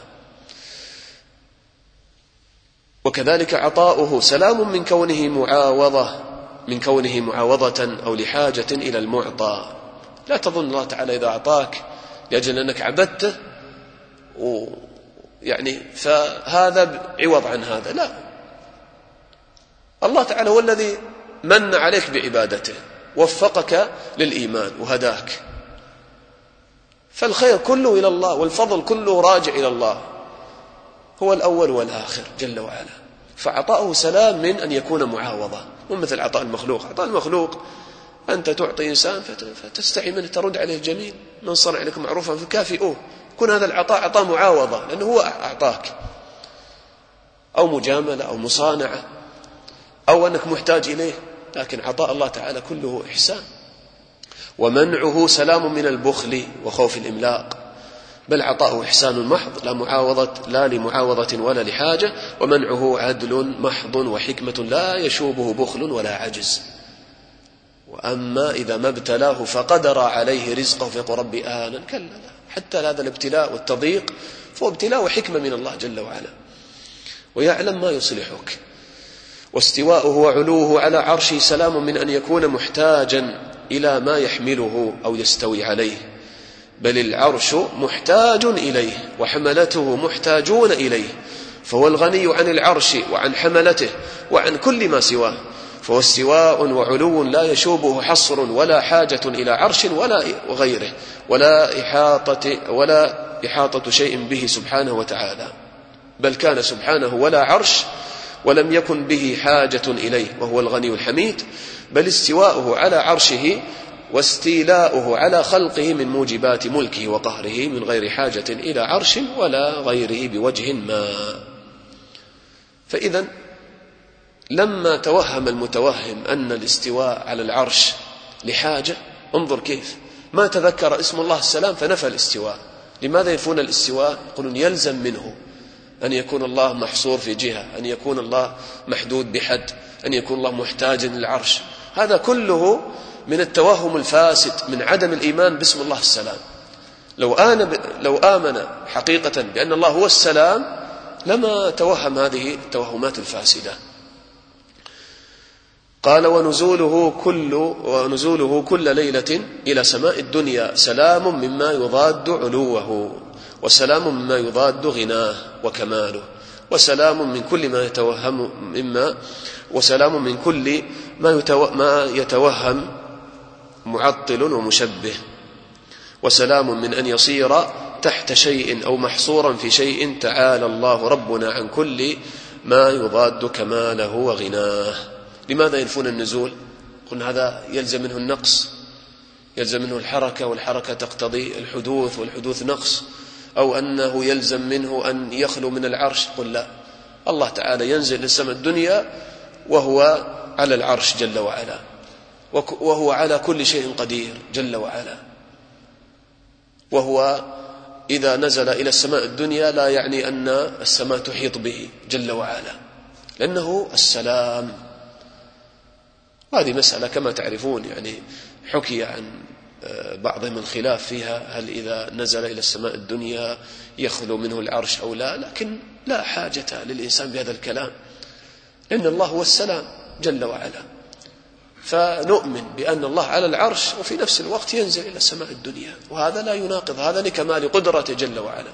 وكذلك عطاؤه سلام من كونه معاوضة من كونه معاوضة أو لحاجة إلى المعطى. لا تظن الله تعالى إذا أعطاك لأجل أنك عبدته ويعني فهذا عوض عن هذا، لا، الله تعالى هو الذي من عليك بعبادته، وفقك للإيمان وهداك، فالخير كله إلى الله والفضل كله راجع إلى الله، هو الأول والآخر جل وعلا. فعطاؤه سلام من أن يكون معاوضة، مو مثل عطاء المخلوق. عطاء المخلوق أنت تعطي إنسان فتستحي منه، ترد عليه جميل، من صنع لك معروفا فكافئوه. يكون هذا العطاء عطاء معاوضة لأنه هو أعطاك، أو مجاملة أو مصانعة، أو أنك محتاج إليه. لكن عطاء الله تعالى كله إحسان. ومنعه سلام من البخل وخوف الإملاق، بل عطاؤه إحسان محض، لا معاوضة لا لمعاوضة ولا لحاجة. ومنعه عدل محض وحكمة لا يشوبه بخل ولا عجز. وأما إذا ما ابتلاه فقدر عليه رزقه فيقول ربي آنا، كلا، حتى هذا الابتلاء والتضييق فهو ابتلاء وحكمة من الله جل وعلا، ويعلم ما يصلحك. واستواؤه وعلوه على عرشه سلام من أن يكون محتاجا إلى ما يحمله أو يستوي عليه، بل العرش محتاج إليه وحملته محتاجون إليه، فهو الغني عن العرش وعن حملته وعن كل ما سواه. فهو استواء وعلو لا يشوبه حصر ولا حاجة إلى عرش ولا غيره، ولا إحاطة, ولا إحاطة شيء به سبحانه وتعالى، بل كان سبحانه ولا عرش ولم يكن به حاجة إليه، وهو الغني الحميد. بل استواؤه على عرشه واستيلاؤه على خلقه من موجبات ملكه وقهره، من غير حاجة إلى عرش ولا غيره بوجه ما. فإذا لما توهم المتوهم أن الاستواء على العرش لحاجة، انظر كيف ما تذكر اسم الله السلام فنفى الاستواء. لماذا ينفون الاستواء؟ يقولون يلزم منه أن يكون الله محصور في جهة، أن يكون الله محدود بحد، أن يكون الله محتاج للعرش. هذا كله من التوهم الفاسد، من عدم الإيمان باسم الله السلام. لو آمن لو آمن حقيقة بأن الله هو السلام لما توهم هذه التوهمات الفاسدة. قال ونزوله كل ونزوله كل ليلة إلى سماء الدنيا سلام مما يضاد علوه، وسلام مما يضاد غناه وكماله، وسلام من كل ما يتوهم مما وسلام من كل ما, يتو ما يتوهم معطل ومشبه، وسلام من أن يصير تحت شيء أو محصورا في شيء. تعالى الله ربنا عن كل ما يضاد كماله وغناه. لماذا ينفون النزول؟ قلنا هذا يلزم منه النقص، يلزم منه الحركة، والحركة تقتضي الحدوث، والحدوث نقص، أو أنه يلزم منه أن يخلو من العرش. قل لا، الله تعالى ينزل للسماء الدنيا وهو على العرش جل وعلا، وهو على كل شيء قدير جل وعلا. وهو إذا نزل إلى السماء الدنيا لا يعني أن السماء تحيط به جل وعلا، لأنه السلام. وهذه مسألة كما تعرفون يعني حكي عن بعضهم الخلاف فيها، هل إذا نزل إلى السماء الدنيا يخلو منه العرش أو لا، لكن لا حاجة للإنسان بهذا الكلام، لأن الله هو السلام جل وعلا. فنؤمن بأن الله على العرش وفي نفس الوقت ينزل إلى السماء الدنيا، وهذا لا يناقض هذا لكمال قدرته جل وعلا.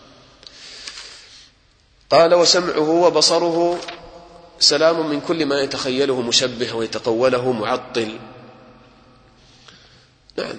قال وسمعه وبصره سلام من كل ما يتخيله مشبه ويتقوله معطل. نعم.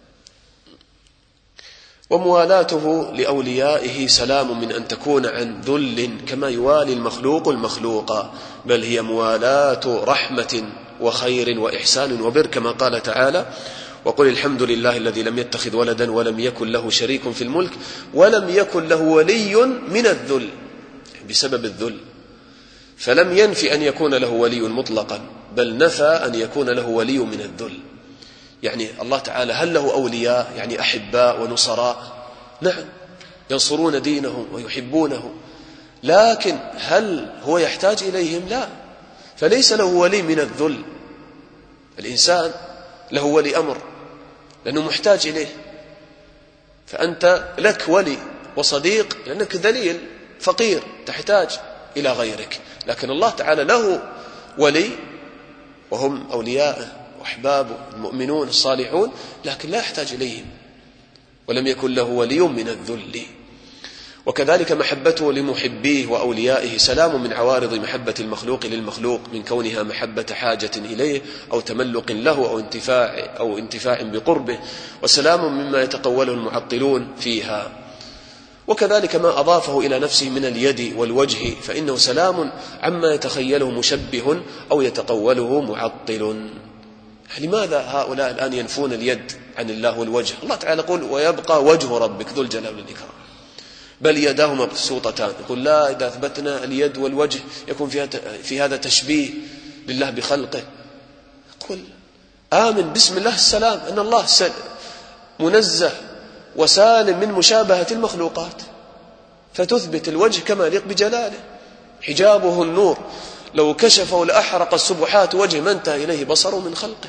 وموالاته لأوليائه سلام من أن تكون عن ذل كما يوالي المخلوق المخلوق، بل هي موالاة رحمة وخير وإحسان وبر، كما قال تعالى وقل الحمد لله الذي لم يتخذ ولدا ولم يكن له شريك في الملك ولم يكن له ولي من الذل، بسبب الذل. فلم ينفي أن يكون له ولي مطلقا، بل نفى أن يكون له ولي من الذل. يعني الله تعالى هل له أولياء يعني أحباء ونصراء؟ نعم، ينصرون دينه ويحبونه، لكن هل هو يحتاج إليهم؟ لا، فليس له ولي من الذل. الإنسان له ولي أمر لأنه محتاج إليه، فأنت لك ولي وصديق لأنك ذليل فقير تحتاج إلى غيرك، لكن الله تعالى له ولي وهم أولياءه وأحبابه المؤمنون الصالحون، لكن لا يحتاج إليهم، ولم يكن له ولي من الذل. وكذلك محبته لمحبيه وأوليائه سلام من عوارض محبة المخلوق للمخلوق من كونها محبة حاجة إليه أو تملق له أو انتفاع, أو انتفاع بقربه، وسلام مما يتقوله المعطلون فيها. وكذلك ما أضافه إلى نفسه من اليد والوجه فإنه سلام عما يتخيله مشبه أو يتقوله معطل. لماذا هؤلاء الآن ينفون اليد عن الله والوجه؟ الله تعالى يقول ويبقى وجه ربك ذو الجلال والإكرام، بل يداه مبسوطتان. يقول لا، إذا أثبتنا اليد والوجه يكون فيها في هذا تشبيه لله بخلقه. يقول آمن بسم الله السلام أن الله منزه وسالم من مشابهة المخلوقات، فتثبت الوجه كما يليق بجلاله، حجابه النور، لو كشفه لأحرق السبحات وجه ما انتهى إليه بصره من خلقه.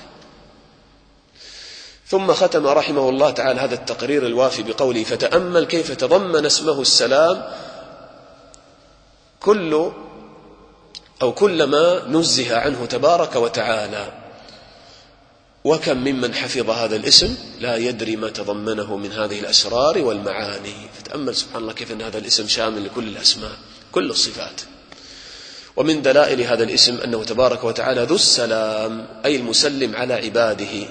ثم ختم رحمه الله تعالى هذا التقرير الوافي بقوله فتأمل كيف تضمن اسمه السلام كل أو كل ما نزه عنه تبارك وتعالى، وكم ممن حفظ هذا الاسم لا يدري ما تضمنه من هذه الأسرار والمعاني. فتأمل سبحان الله كيف أن هذا الاسم شامل لكل الأسماء كل الصفات. ومن دلائل هذا الاسم أنه تبارك وتعالى ذو السلام أي المسلم على عباده،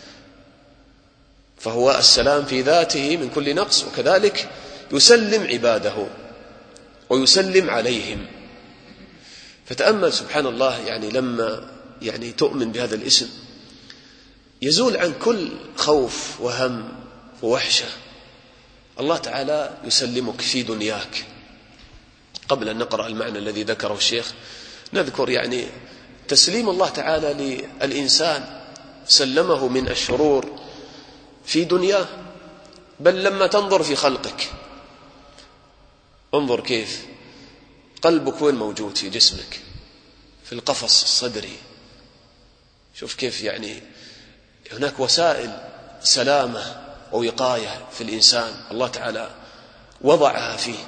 فهو السلام في ذاته من كل نقص، وكذلك يسلم عباده ويسلم عليهم. فتأمل سبحان الله يعني لما يعني تؤمن بهذا الاسم يزول عن كل خوف وهم ووحشة. الله تعالى يسلمك في دنياك. قبل أن نقرأ المعنى الذي ذكره الشيخ نذكر يعني تسليم الله تعالى للإنسان، سلمه من الشرور في دنياه. بل لما تنظر في خلقك انظر كيف قلبك وين موجود في جسمك، في القفص الصدري. شوف كيف يعني هناك وسائل سلامة ووقاية في الإنسان الله تعالى وضعها فيه.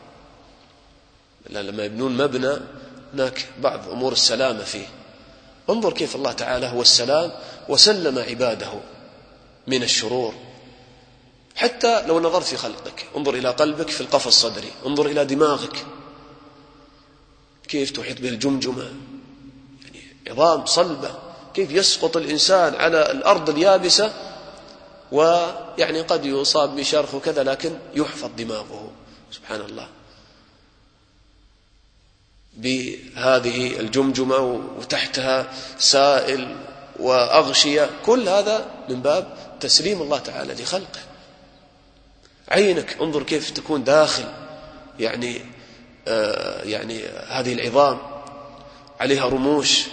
لما يبنون مبنى هناك بعض أمور السلامة فيه. انظر كيف الله تعالى هو السلام وسلم عباده من الشرور. حتى لو نظرت في خلقك انظر إلى قلبك في القفص الصدري، انظر إلى دماغك كيف تحيط به الجمجمة، يعني عظام صلبة، كيف يسقط الإنسان على الأرض اليابسة ويعني قد يصاب بشرخ وكذا لكن يحفظ دماغه سبحان الله بهذه الجمجمة وتحتها سائل وأغشية. كل هذا من باب تسليم الله تعالى لخلقه. عينك انظر كيف تكون داخل يعني آه يعني هذه العظام عليها رموش،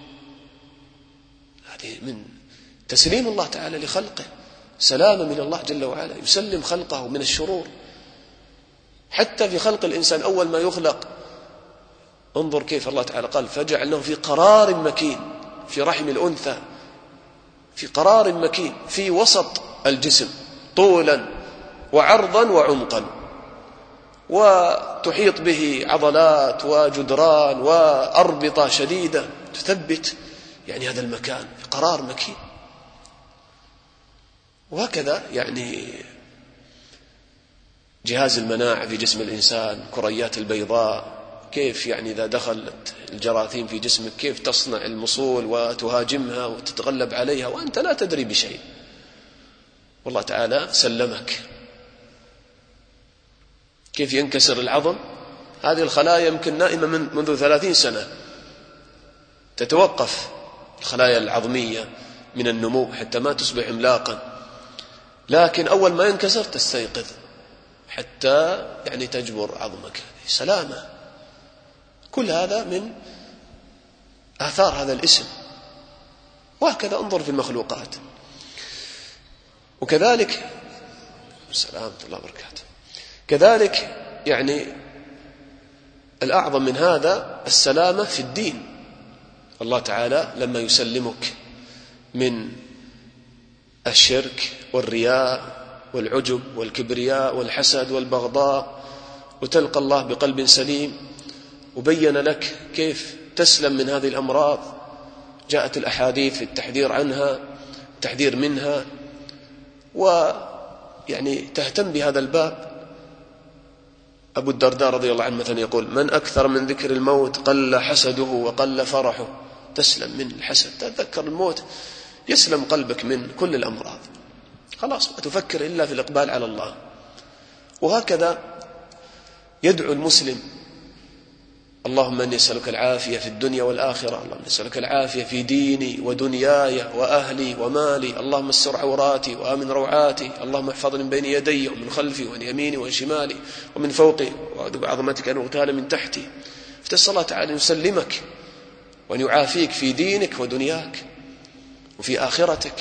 هذه من تسليم الله تعالى لخلقه، سلامة من الله جل وعلا يسلم خلقه من الشرور. حتى في خلق الإنسان أول ما يخلق انظر كيف الله تعالى قال فجعلناه في قرار مكين، في رحم الأنثى في قرار مكين في وسط الجسم طولا وعرضا وعمقا، وتحيط به عضلات وجدران وأربطة شديدة تثبت يعني هذا المكان في قرار مكين. وهكذا يعني جهاز المناعة في جسم الإنسان، كريات البيضاء كيف يعني إذا دخلت الجراثيم في جسمك كيف تصنع المصول وتهاجمها وتتغلب عليها وأنت لا تدري بشيء، والله تعالى سلمك. كيف ينكسر العظم، هذه الخلايا يمكن نائمة من منذ ثلاثين سنة تتوقف الخلايا العظمية من النمو حتى ما تصبح عملاقا، لكن أول ما ينكسر تستيقظ حتى يعني تجبر عظمك. سلامة. كل هذا من آثار هذا الاسم. وهكذا انظر في المخلوقات. وكذلك سلامة الله وبركاته. كذلك يعني الأعظم من هذا السلامة في الدين. الله تعالى لما يسلمك من الشرك والرياء والعجب والكبرياء والحسد والبغضاء وتلقى الله بقلب سليم، وبين لك كيف تسلم من هذه الأمراض. جاءت الأحاديث في التحذير عنها التحذير منها، ويعني تهتم بهذا الباب أبو الدرداء رضي الله عنه مثلا يقول: من أكثر من ذكر الموت قل حسده وقل فرحه. تسلم من الحسد، تذكر الموت يسلم قلبك من كل الأمراض، خلاص ما تفكر إلا في الإقبال على الله. وهكذا يدعو المسلم: اللهم أني أسألك العافية في الدنيا والآخرة، اللهم أسألك العافية في ديني ودنياي وأهلي ومالي، اللهم استر عوراتي وآمن روعاتي، اللهم احفظني من بين يدي ومن خلفي ومن يميني ومن شمالي ومن فوقي، وأعوذ بعظمتك أن أغتال من تحتي. فتسأل الله تعالى أن يسلمك وأن يعافيك في دينك ودنياك وفي آخرتك.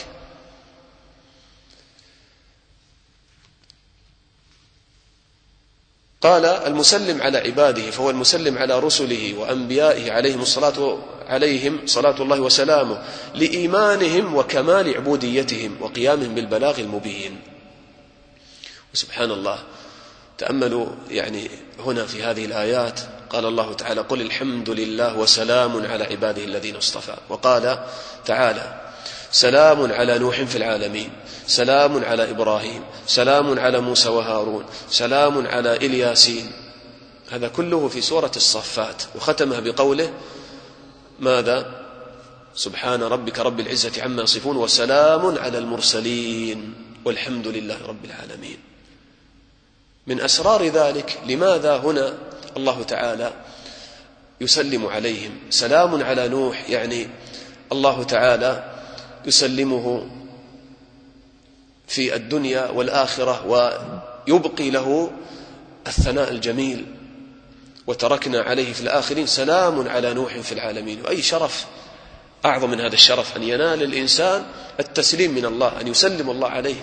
قال: المسلم على عباده فهو المسلم على رسله وأنبيائه عليهم الصلاة عليهم صلاة الله وسلامه لإيمانهم وكمال عبوديتهم وقيامهم بالبلاغ المبين. وسبحان الله، تأملوا يعني هنا في هذه الآيات قال الله تعالى: قل الحمد لله وسلام على عباده الذين اصطفى. وقال تعالى: سلام على نوح في العالمين، سلام على إبراهيم، سلام على موسى وهارون، سلام على إلياسين. هذا كله في سورة الصفات، وختمها بقوله: ماذا؟ سبحان ربك رب العزة عما يصفون وسلام على المرسلين والحمد لله رب العالمين. من أسرار ذلك لماذا هنا الله تعالى يسلم عليهم؟ سلام على نوح يعني الله تعالى يسلمه في الدنيا والآخرة ويبقي له الثناء الجميل، وتركنا عليه في الآخرين سلام على نوح في العالمين. وأي شرف أعظم من هذا الشرف أن ينال الإنسان التسليم من الله، أن يسلم الله عليه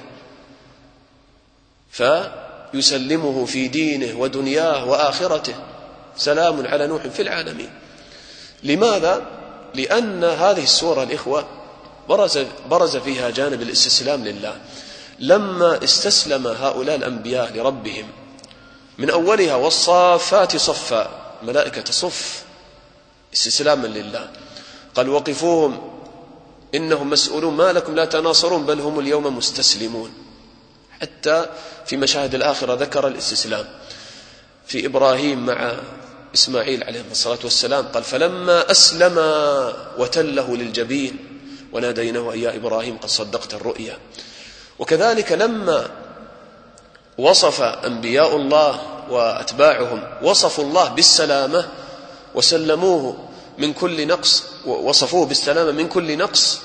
فيسلمه في دينه ودنياه وآخرته. سلام على نوح في العالمين. لماذا؟ لأن هذه السورة الإخوة برز, برز فيها جانب الاستسلام لله. لما استسلم هؤلاء الأنبياء لربهم من أولها والصافات صفا، ملائكة تصف استسلاما لله، قال: وقفوهم إنهم مسؤولون ما لكم لا تناصرون بل هم اليوم مستسلمون. حتى في مشاهد الآخرة ذكر الاستسلام. في إبراهيم مع إسماعيل عليه الصلاة والسلام قال: فلما أسلم وتله للجبين وناديناه أي يا إبراهيم قد صدقت الرؤيا. وكذلك لما وصف أنبياء الله وأتباعهم وصفوا الله بالسلامة وسلموه من كل نقص، وصفوه بالسلامة من كل نقص،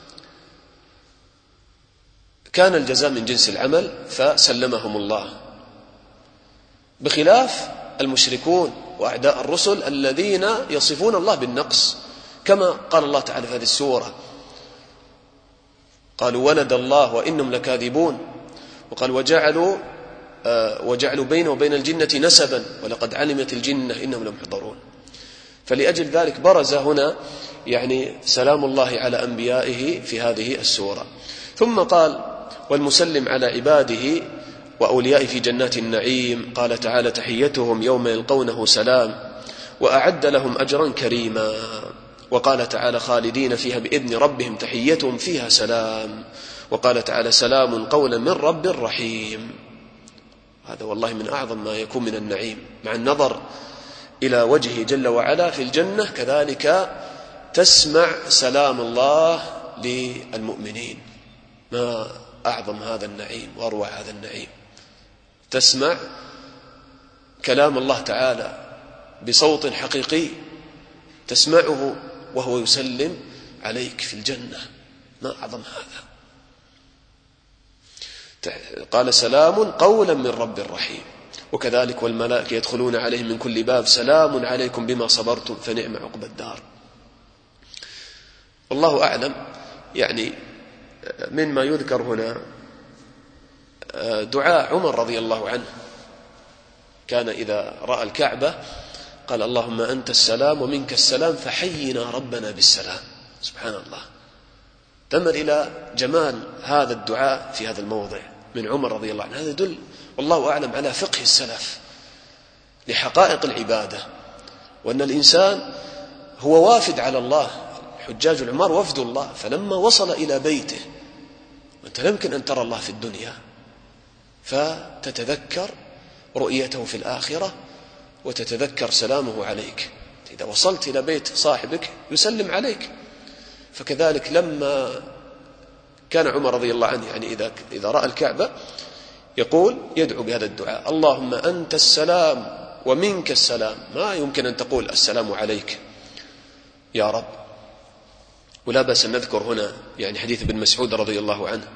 كان الجزاء من جنس العمل فسلمهم الله، بخلاف المشركون وأعداء الرسل الذين يصفون الله بالنقص، كما قال الله تعالى في هذه السورة: قالوا ولد الله وإنهم لكاذبون. وقال: وجعلوا آه وجعلوا بينه وبين الجنة نسبا ولقد علمت الجنة إنهم لمحضرون. فلأجل ذلك برز هنا يعني سلام الله على أنبيائه في هذه السورة. ثم قال: والمسلم على عباده وأوليائه في جنات النعيم. قال تعالى: تحيتهم يوم يلقونه سلام وأعد لهم أجرا كريما. وقال تعالى: خالدين فيها بإذن ربهم تحيتهم فيها سلام. وقال تعالى: سلام قولا من رب رحيم. هذا والله من أعظم ما يكون من النعيم، مع النظر إلى وجهه جل وعلا في الجنة، كذلك تسمع سلام الله للمؤمنين. ما أعظم هذا النعيم وأروع هذا النعيم، تسمع كلام الله تعالى بصوت حقيقي تسمعه وهو يسلم عليك في الجنة. ما أعظم هذا. قال: سلام قولا من رب رحيم. وكذلك والملائكة يدخلون عليهم من كل باب سلام عليكم بما صبرتم فنعم عقبى الدار. والله أعلم. يعني مما يذكر هنا دعاء عمر رضي الله عنه، كان إذا رأى الكعبة قال: اللهم أنت السلام ومنك السلام فحينا ربنا بالسلام. سبحان الله. تأمل إلى جمال هذا الدعاء في هذا الموضع من عمر رضي الله عنه. هذا يدل والله أعلم على فقه السلف لحقائق العبادة، وأن الإنسان هو وافد على الله. حجاج العمار وفد الله، فلما وصل إلى بيته، وأنت لا يمكن أن ترى الله في الدنيا، فتتذكر رؤيته في الآخرة وتتذكر سلامه عليك. إذا وصلت إلى بيت صاحبك يسلم عليك. فكذلك لما كان عمر رضي الله عنه يعني إذا, إذا رأى الكعبة يقول يدعو بهذا الدعاء: اللهم أنت السلام ومنك السلام. ما يمكن أن تقول السلام عليك يا رب. ولا بأس أن نذكر هنا يعني حديث ابن مسعود رضي الله عنه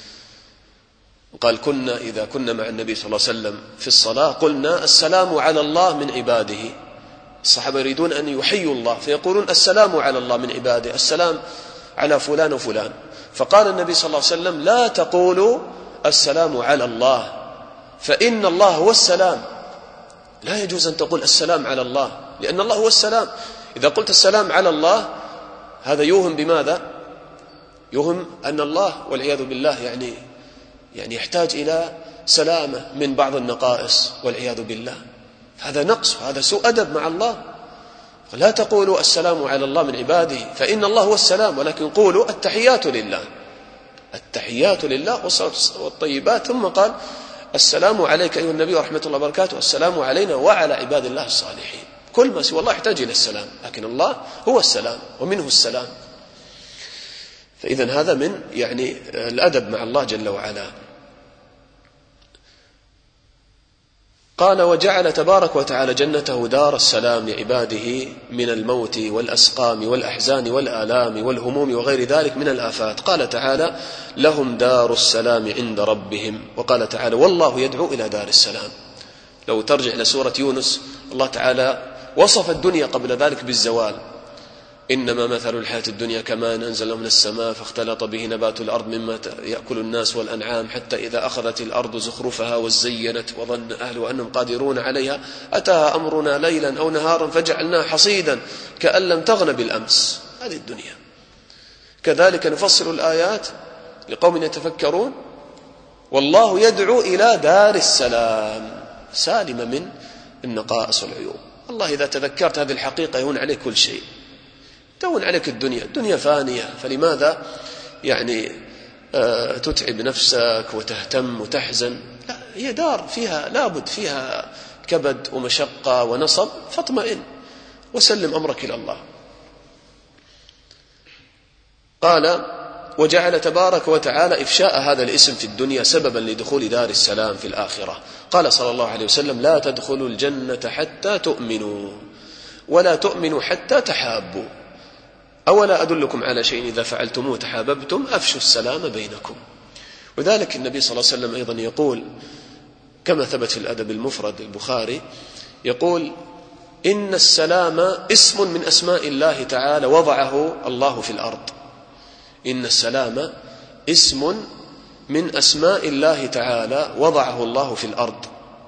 قال: كنا إذا كنا مع النبي صلى الله عليه وسلم في الصلاة قلنا السلام على الله من عباده. الصحابة يريدون أن يحيوا الله فيقولون السلام على الله من عباده، السلام على فلان وفلان. فقال النبي صلى الله عليه وسلم: لا تقولوا السلام على الله فإن الله هو السلام. لا يجوز أن تقول السلام على الله لأن الله هو السلام. إذا قلت السلام على الله هذا يوهم بماذا؟ يوهم أن الله والعياذ بالله يعني يعني يحتاج إلى سلامة من بعض النقائص والعياذ بالله. هذا نقص وهذا سوء أدب مع الله. لا تقولوا السلام على الله من عباده فإن الله هو السلام، ولكن قولوا التحيات لله، التحيات لله والطيبات. ثم قال: السلام عليك أيها النبي ورحمة الله وبركاته، السلام علينا وعلى عباد الله الصالحين. كل ما سوى الله يحتاج إلى السلام، لكن الله هو السلام ومنه السلام. فإذا هذا من يعني الأدب مع الله جل وعلا. قال: وجعل تبارك وتعالى جنته دار السلام لعباده من الموت والأسقام والأحزان والآلام والهموم وغير ذلك من الآفات. قال تعالى: لهم دار السلام عند ربهم. وقال تعالى: والله يدعو إلى دار السلام. لو ترجع إلى سورة يونس الله تعالى وصف الدنيا قبل ذلك بالزوال: إنما مثل الحياة الدنيا كماء أنزلناه من السماء فاختلط به نبات الأرض مما يأكل الناس والأنعام حتى إذا أخذت الأرض زخرفها وزينت وظن أهلها أنهم قادرون عليها أتاها أمرنا ليلا أو نهارا فجعلناها حصيدا كأن لم تغن بالأمس. هذه الدنيا. كذلك نفصل الآيات لقوم يتفكرون. والله يدعو إلى دار السلام سالمة من النقائص والعيوب. الله إذا تذكرت هذه الحقيقة يهون عليك كل شيء، تهون عليك الدنيا. الدنيا فانية، فلماذا يعني آه تتعب نفسك وتهتم وتحزن؟ لا، هي دار فيها لابد فيها كبد ومشقة ونصب، فاطمئن وسلم أمرك إلى الله. قال: وجعل تبارك وتعالى إفشاء هذا الاسم في الدنيا سببا لدخول دار السلام في الآخرة. قال صلى الله عليه وسلم: لا تدخلوا الجنة حتى تؤمنوا ولا تؤمنوا حتى تحابوا، أولا أدلكم على شيء إذا فعلتموه تحاببتم أفشوا السلام بينكم. وذلك النبي صلى الله عليه وسلم أيضا يقول كما ثبت في الأدب المفرد البخاري، يقول: إن السلام اسم من أسماء الله تعالى وضعه الله في الأرض. إن السلام اسم من أسماء الله تعالى وضعه الله في الأرض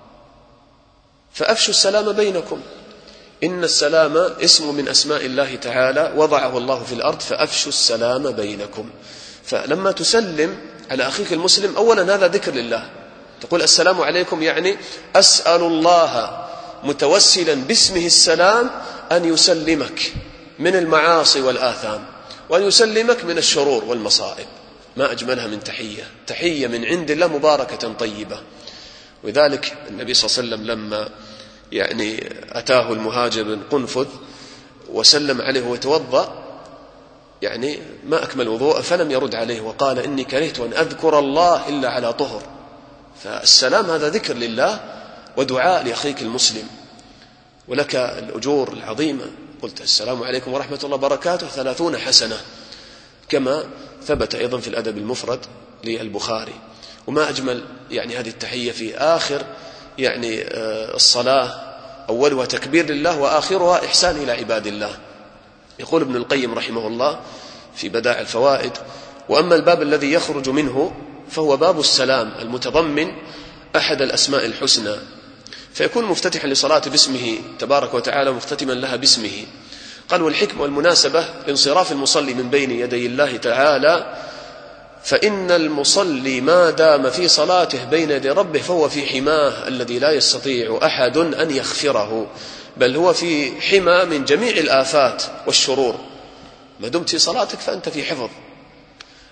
فأفشوا السلام بينكم. إن السلام اسم من أسماء الله تعالى وضعه الله في الأرض فأفشوا السلام بينكم. فلما تسلم على أخيك المسلم أولا هذا ذكر لله، تقول السلام عليكم يعني أسأل الله متوسلا باسمه السلام أن يسلمك من المعاصي والآثام وأن يسلمك من الشرور والمصائب. ما أجملها من تحية، تحية من عند الله مباركة طيبة. وذلك النبي صلى الله عليه وسلم لما يعني أتاه المهاجر بن قنفذ وسلم عليه وتوضأ يعني ما أكمل وضوء فلم يرد عليه وقال: إني كرهت أن أذكر الله إلا على طهر. فالسلام هذا ذكر لله ودعاء لأخيك المسلم، ولك الأجور العظيمة. قلت السلام عليكم ورحمة الله وبركاته ثلاثون حسنة، كما ثبت أيضا في الأدب المفرد للبخاري. وما أجمل يعني هذه التحية في آخر يعني الصلاة، أولها تكبير لله وآخرها إحسان إلى عباد الله. يقول ابن القيم رحمه الله في بدائع الفوائد: وأما الباب الذي يخرج منه فهو باب السلام المتضمن أحد الأسماء الحسنى، فيكون مفتتحا لصلاة باسمه تبارك وتعالى مختتما لها باسمه. قال: والحكمة والمناسبة لانصراف المصلي من بين يدي الله تعالى، فإن المصلي ما دام في صلاته بين يدي ربه فهو في حماه الذي لا يستطيع أحد أن يغفره، بل هو في حمى من جميع الآفات والشرور. ما دمت في صلاتك فأنت في حفظ.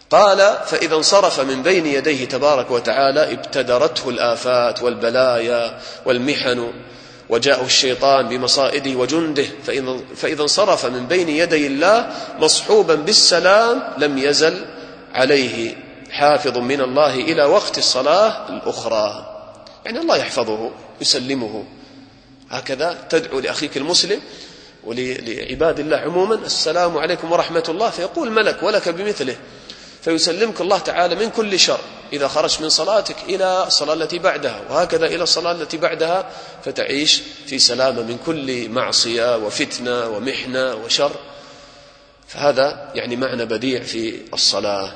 قال: فإذا انصرف من بين يديه تبارك وتعالى ابتدرته الآفات والبلايا والمحن، وجاءه الشيطان بمصائده وجنده، فإذا انصرف من بين يدي الله مصحوبا بالسلام لم يزل عليه حافظ من الله إلى وقت الصلاة الأخرى. يعني الله يحفظه يسلمه. هكذا تدعو لأخيك المسلم ولعباد الله عموما: السلام عليكم ورحمة الله، فيقول ملك ولك بمثله، فيسلمك الله تعالى من كل شر إذا خرجت من صلاتك إلى الصلاة التي بعدها، وهكذا إلى الصلاة التي بعدها، فتعيش في سلامة من كل معصية وفتنة ومحنة وشر. فهذا يعني معنى بديع في الصلاة.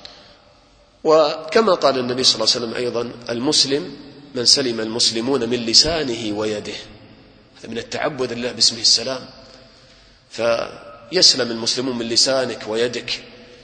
وكما قال النبي صلى الله عليه وسلم أيضا: المسلم من سلم المسلمون من لسانه ويده. هذا من التعبد لله باسمه السلام، فيسلم المسلمون من لسانك ويدك.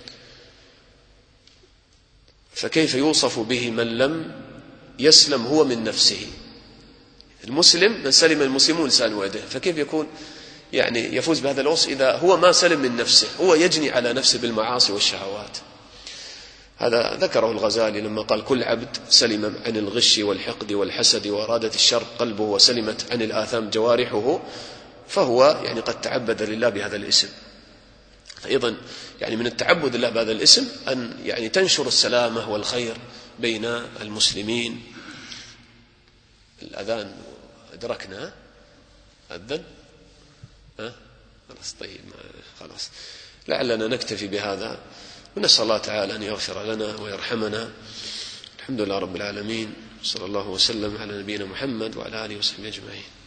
فكيف يوصف به من لم يسلم هو من نفسه؟ المسلم من سلم المسلمون لسانه ويده، فكيف يكون يعني يفوز بهذا الوصف إذا هو ما سلم من نفسه، هو يجني على نفسه بالمعاصي والشهوات. هذا ذكره الغزالي لما قال: كل عبد سلم عن الغش والحقد والحسد وإرادة الشر قلبه، وسلمت عن الآثام جوارحه، فهو يعني قد تعبد لله بهذا الاسم. أيضا يعني من التعبد لله بهذا الاسم أن يعني تنشر السلامة والخير بين المسلمين. الأذان أدركنا، أذن ها خلاص، طيب خلاص، لعلنا نكتفي بهذا، ونسأل الله تعالى أن يغفر لنا ويرحمنا. الحمد لله رب العالمين، صلى الله وسلم على نبينا محمد وعلى آله وصحبه أجمعين.